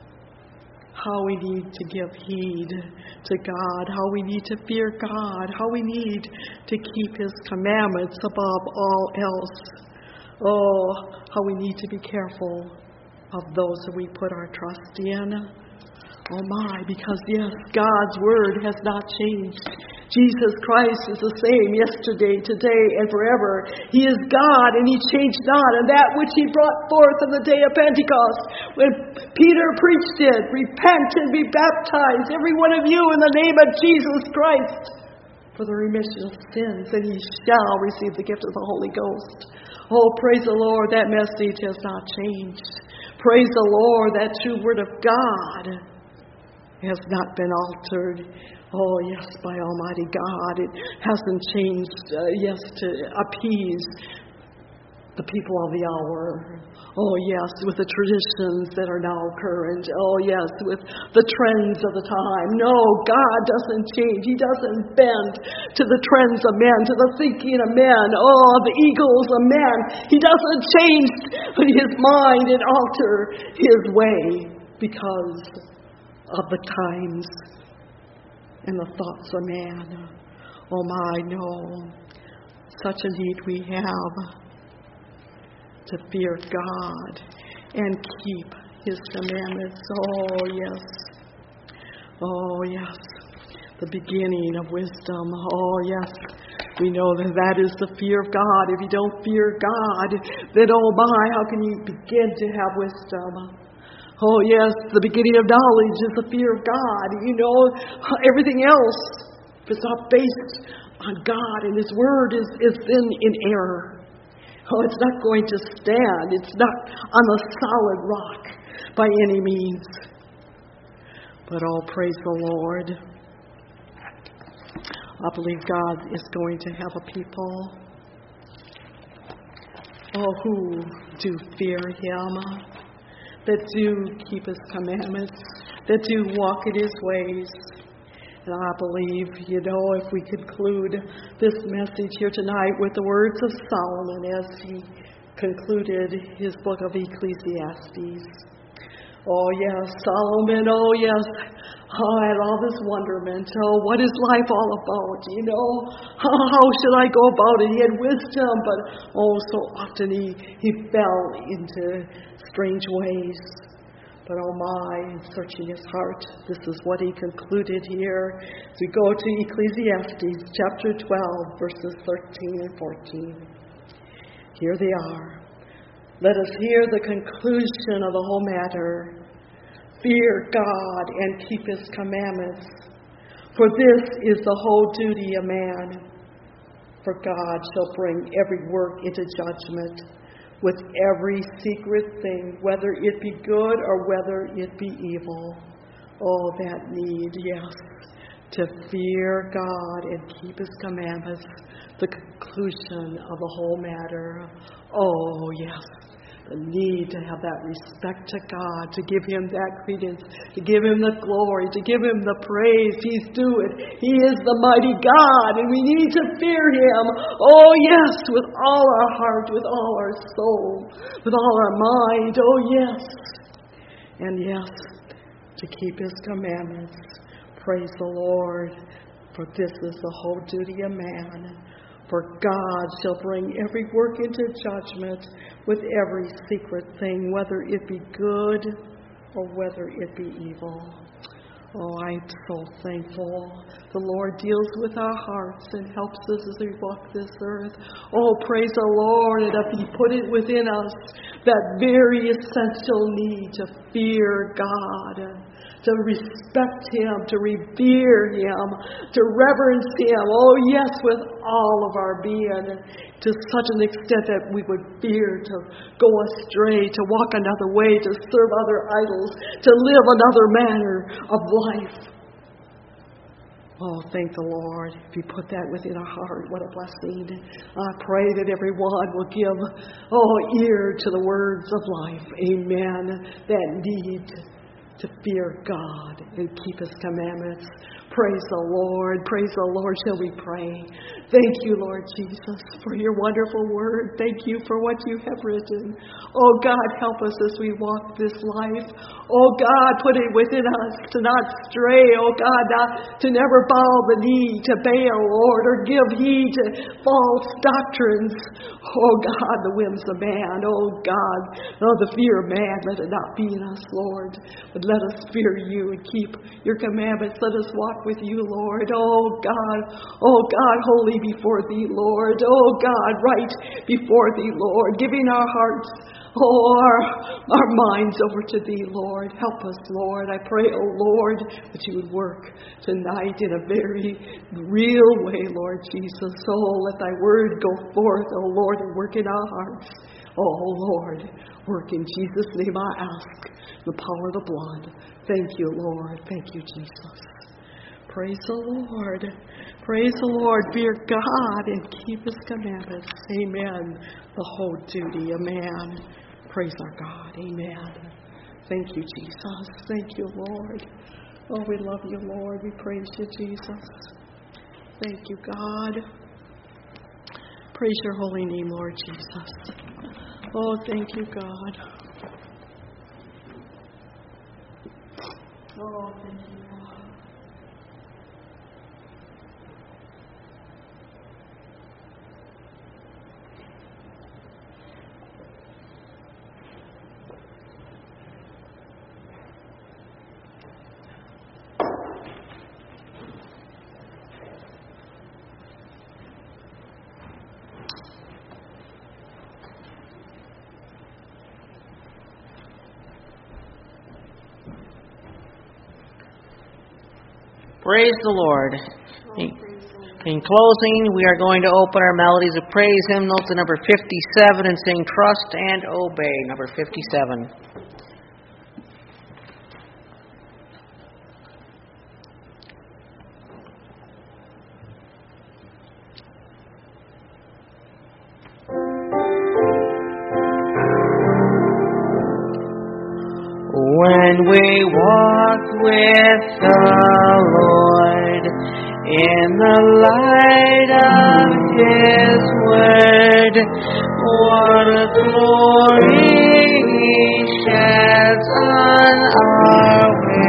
How we need to give heed to God, how we need to fear God, how we need to keep His commandments above all else. Oh, how we need to be careful of those that we put our trust in. Oh my, because yes, God's word has not changed. Jesus Christ is the same yesterday, today, and forever. He is God, and He changed not. And that which He brought forth on the day of Pentecost, when Peter preached it, repent and be baptized, every one of you, in the name of Jesus Christ, for the remission of sins, and ye shall receive the gift of the Holy Ghost. Oh, praise the Lord, that message has not changed. Praise the Lord, that true word of God has not been altered. Oh, yes, by Almighty God. It hasn't changed, uh, yes, to appease the people of the hour. Oh, yes, with the traditions that are now current. Oh, yes, with the trends of the time. No, God doesn't change. He doesn't bend to the trends of men, to the thinking of men. Oh, the egos of men. He doesn't change His mind and alter His way because of the times and the thoughts of man. Oh my, no. Such a need we have to fear God and keep His commandments. Oh yes. Oh yes. The beginning of wisdom. Oh yes. We know that that is the fear of God. If you don't fear God, then oh my, how can you begin to have wisdom? Oh yes, the beginning of knowledge is the fear of God. You know, everything else, if it's not based on God and His Word, is, is then in error. Oh, it's not going to stand. It's not on a solid rock by any means. But oh, praise the Lord. I believe God is going to have a people, oh, who do fear Him, that do keep His commandments, that do walk in His ways. And I believe, you know, if we conclude this message here tonight with the words of Solomon as he concluded his book of Ecclesiastes. Oh, yes, Solomon, oh, yes, oh, and all this wonderment. Oh, what is life all about? You know, how, how should I go about it? He had wisdom, but oh, so often he, he fell into strange ways. But oh my, searching his heart, this is what he concluded here. As we go to Ecclesiastes chapter twelve, verses thirteen and fourteen. Here they are. Let us hear the conclusion of the whole matter. fear God and keep his commandments. For this is the whole duty of man. For God shall bring every work into judgment with every secret thing, whether it be good or whether it be evil. Oh, that need, yes, to fear God and keep his commandments, the conclusion of the whole matter. Oh, yes, the need to have that respect to God, to give him that credence, to give him the glory, to give him the praise. He's due it. He is the mighty God, and we need to fear him. Oh, yes, with all our heart, with all our soul, with all our mind. Oh, yes. And yes, to keep his commandments. Praise the Lord, for this is the whole duty of man. For God shall bring every work into judgment with every secret thing, whether it be good or whether it be evil. Oh, I'm so thankful. The Lord deals with our hearts and helps us as we walk this earth. Oh, praise the Lord, and if he put it within us, that very essential need to fear God, to respect him, to revere him, to reverence him. Oh, yes, with all of our being, to such an extent that we would fear to go astray, to walk another way, to serve other idols, to live another manner of life. Oh, thank the Lord. If you put that within our heart, what a blessing. I pray that everyone will give, oh, ear to the words of life. Amen. That need to fear God and keep his commandments. Praise the Lord. Praise the Lord. Shall we pray? Thank you, Lord Jesus, for your wonderful word. Thank you for what you have written. Oh, God, help us as we walk this life. Oh, God, put it within us to not stray. Oh, God, not to never bow the knee to Baal, Lord, or give heed to false doctrines. Oh, God, the whims of man. Oh, God, oh, the fear of man. Let it not be in us, Lord. But let us fear you and keep your commandments. Let us walk with you, Lord. Oh, God. Oh, God, holy before thee, Lord. Oh, God, right before thee, Lord. Giving our hearts, oh, our, our minds over to thee, Lord. Help us, Lord. I pray, oh, Lord, that you would work tonight in a very real way, Lord Jesus. Oh, let thy word go forth, oh, Lord, and work in our hearts. Oh, Lord, work in Jesus' name I ask. The power of the blood. Thank you, Lord. Thank you, Jesus. Praise the Lord. Praise the Lord. Fear God and keep his commandments. Amen. The whole duty of man. Praise our God. Amen. Thank you, Jesus. Thank you, Lord. Oh, we love you, Lord. We praise you, Jesus. Thank you, God. Praise your holy name, Lord Jesus. Oh, thank you, God. Oh, thank you, God. Praise the Lord. In closing, we are going to open our melodies of praise hymnal to number fifty-seven and sing Trust and Obey, number fifty-seven. When we walk with the Lord in the light of his word, what a glory he sheds on our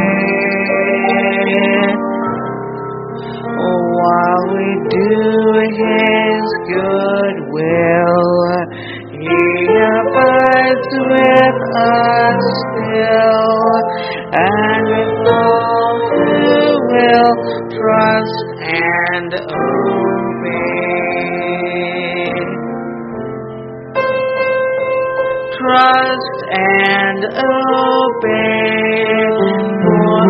way. While we do his good will, he abides with us still, and with all who will trust and obey. Trust and obey,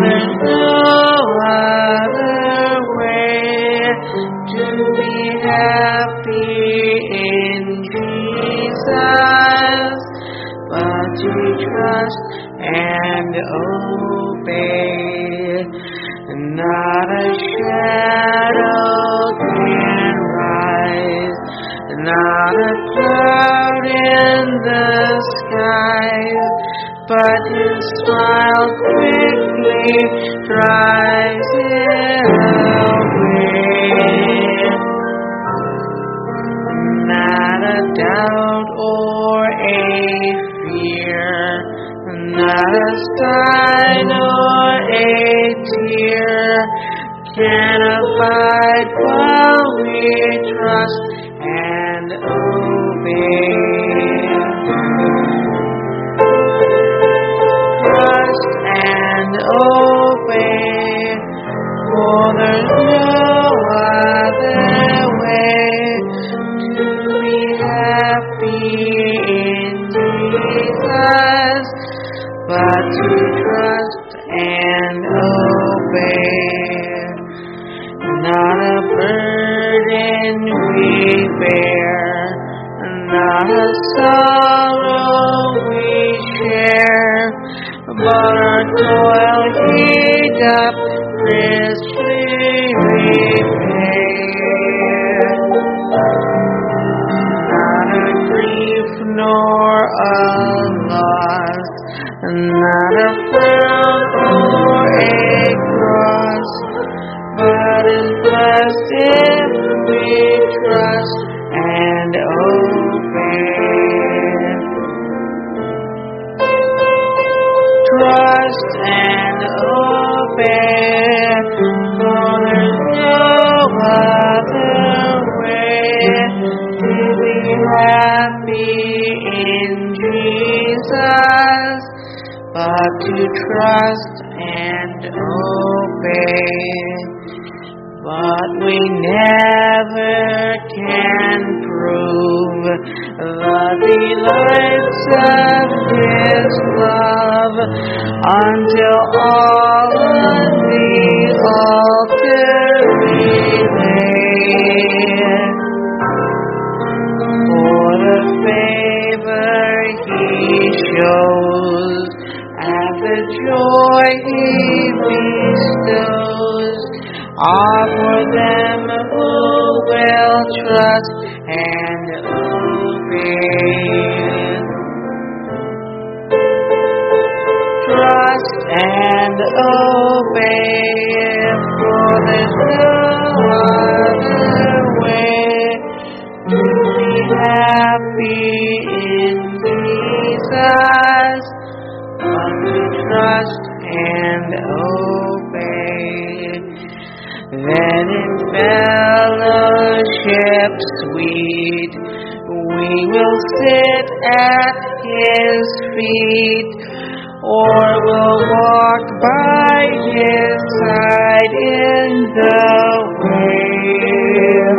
there's no other way to be happy in Jesus, but to trust and obey. Not a shadow can rise, not a cloud in the skies, but His smile quickly drives it away. Not a doubt or a fear, not a sign or a tear can abide while we trust and obey. Trust and obey, for there's no other way to be happy in Jesus, but to trust and obey. Not a burden we bear, not a sorrow we share, but our toil He doth richly repay. Not a grief nor a loss, not a frown or a cross, but is blessed if we trust and obey. Trust and obey, for there's no other way to be happy in Jesus, but to trust and obey. But we never can prove the delights of His love until all on the altar we lay. For the favor He shows and the joy He bestows are for them who will trust and obey. Trust and obey, for there's no other way to be happy in Jesus, but to trust and obey. Then in fellowship sweet we will sit at His feet, or will walk by His side in the way.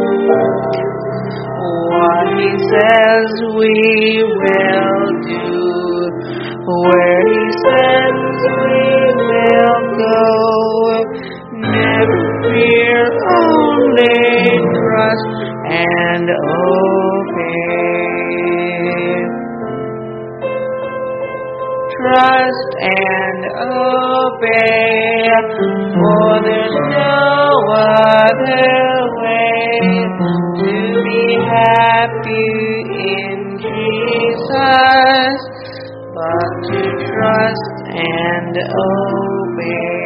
What He says we will do, where He sends we will go. Never fear, only trust and obey. Trust and obey, for there's no other way to be happy in Jesus, but to trust and obey.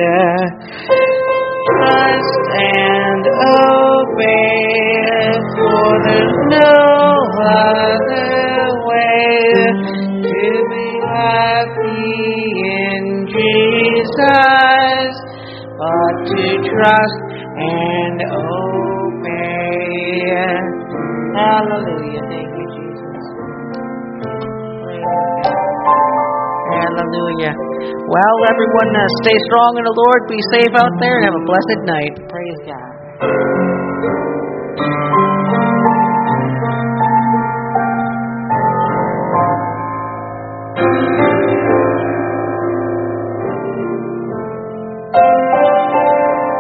Trust and obey, for there's no other way to be happy in Jesus, but to trust and obey. Hallelujah. Thank you, Jesus. Praise God. Hallelujah. Well, everyone, uh, stay strong in the Lord. Be safe out there and have a blessed night. Praise God.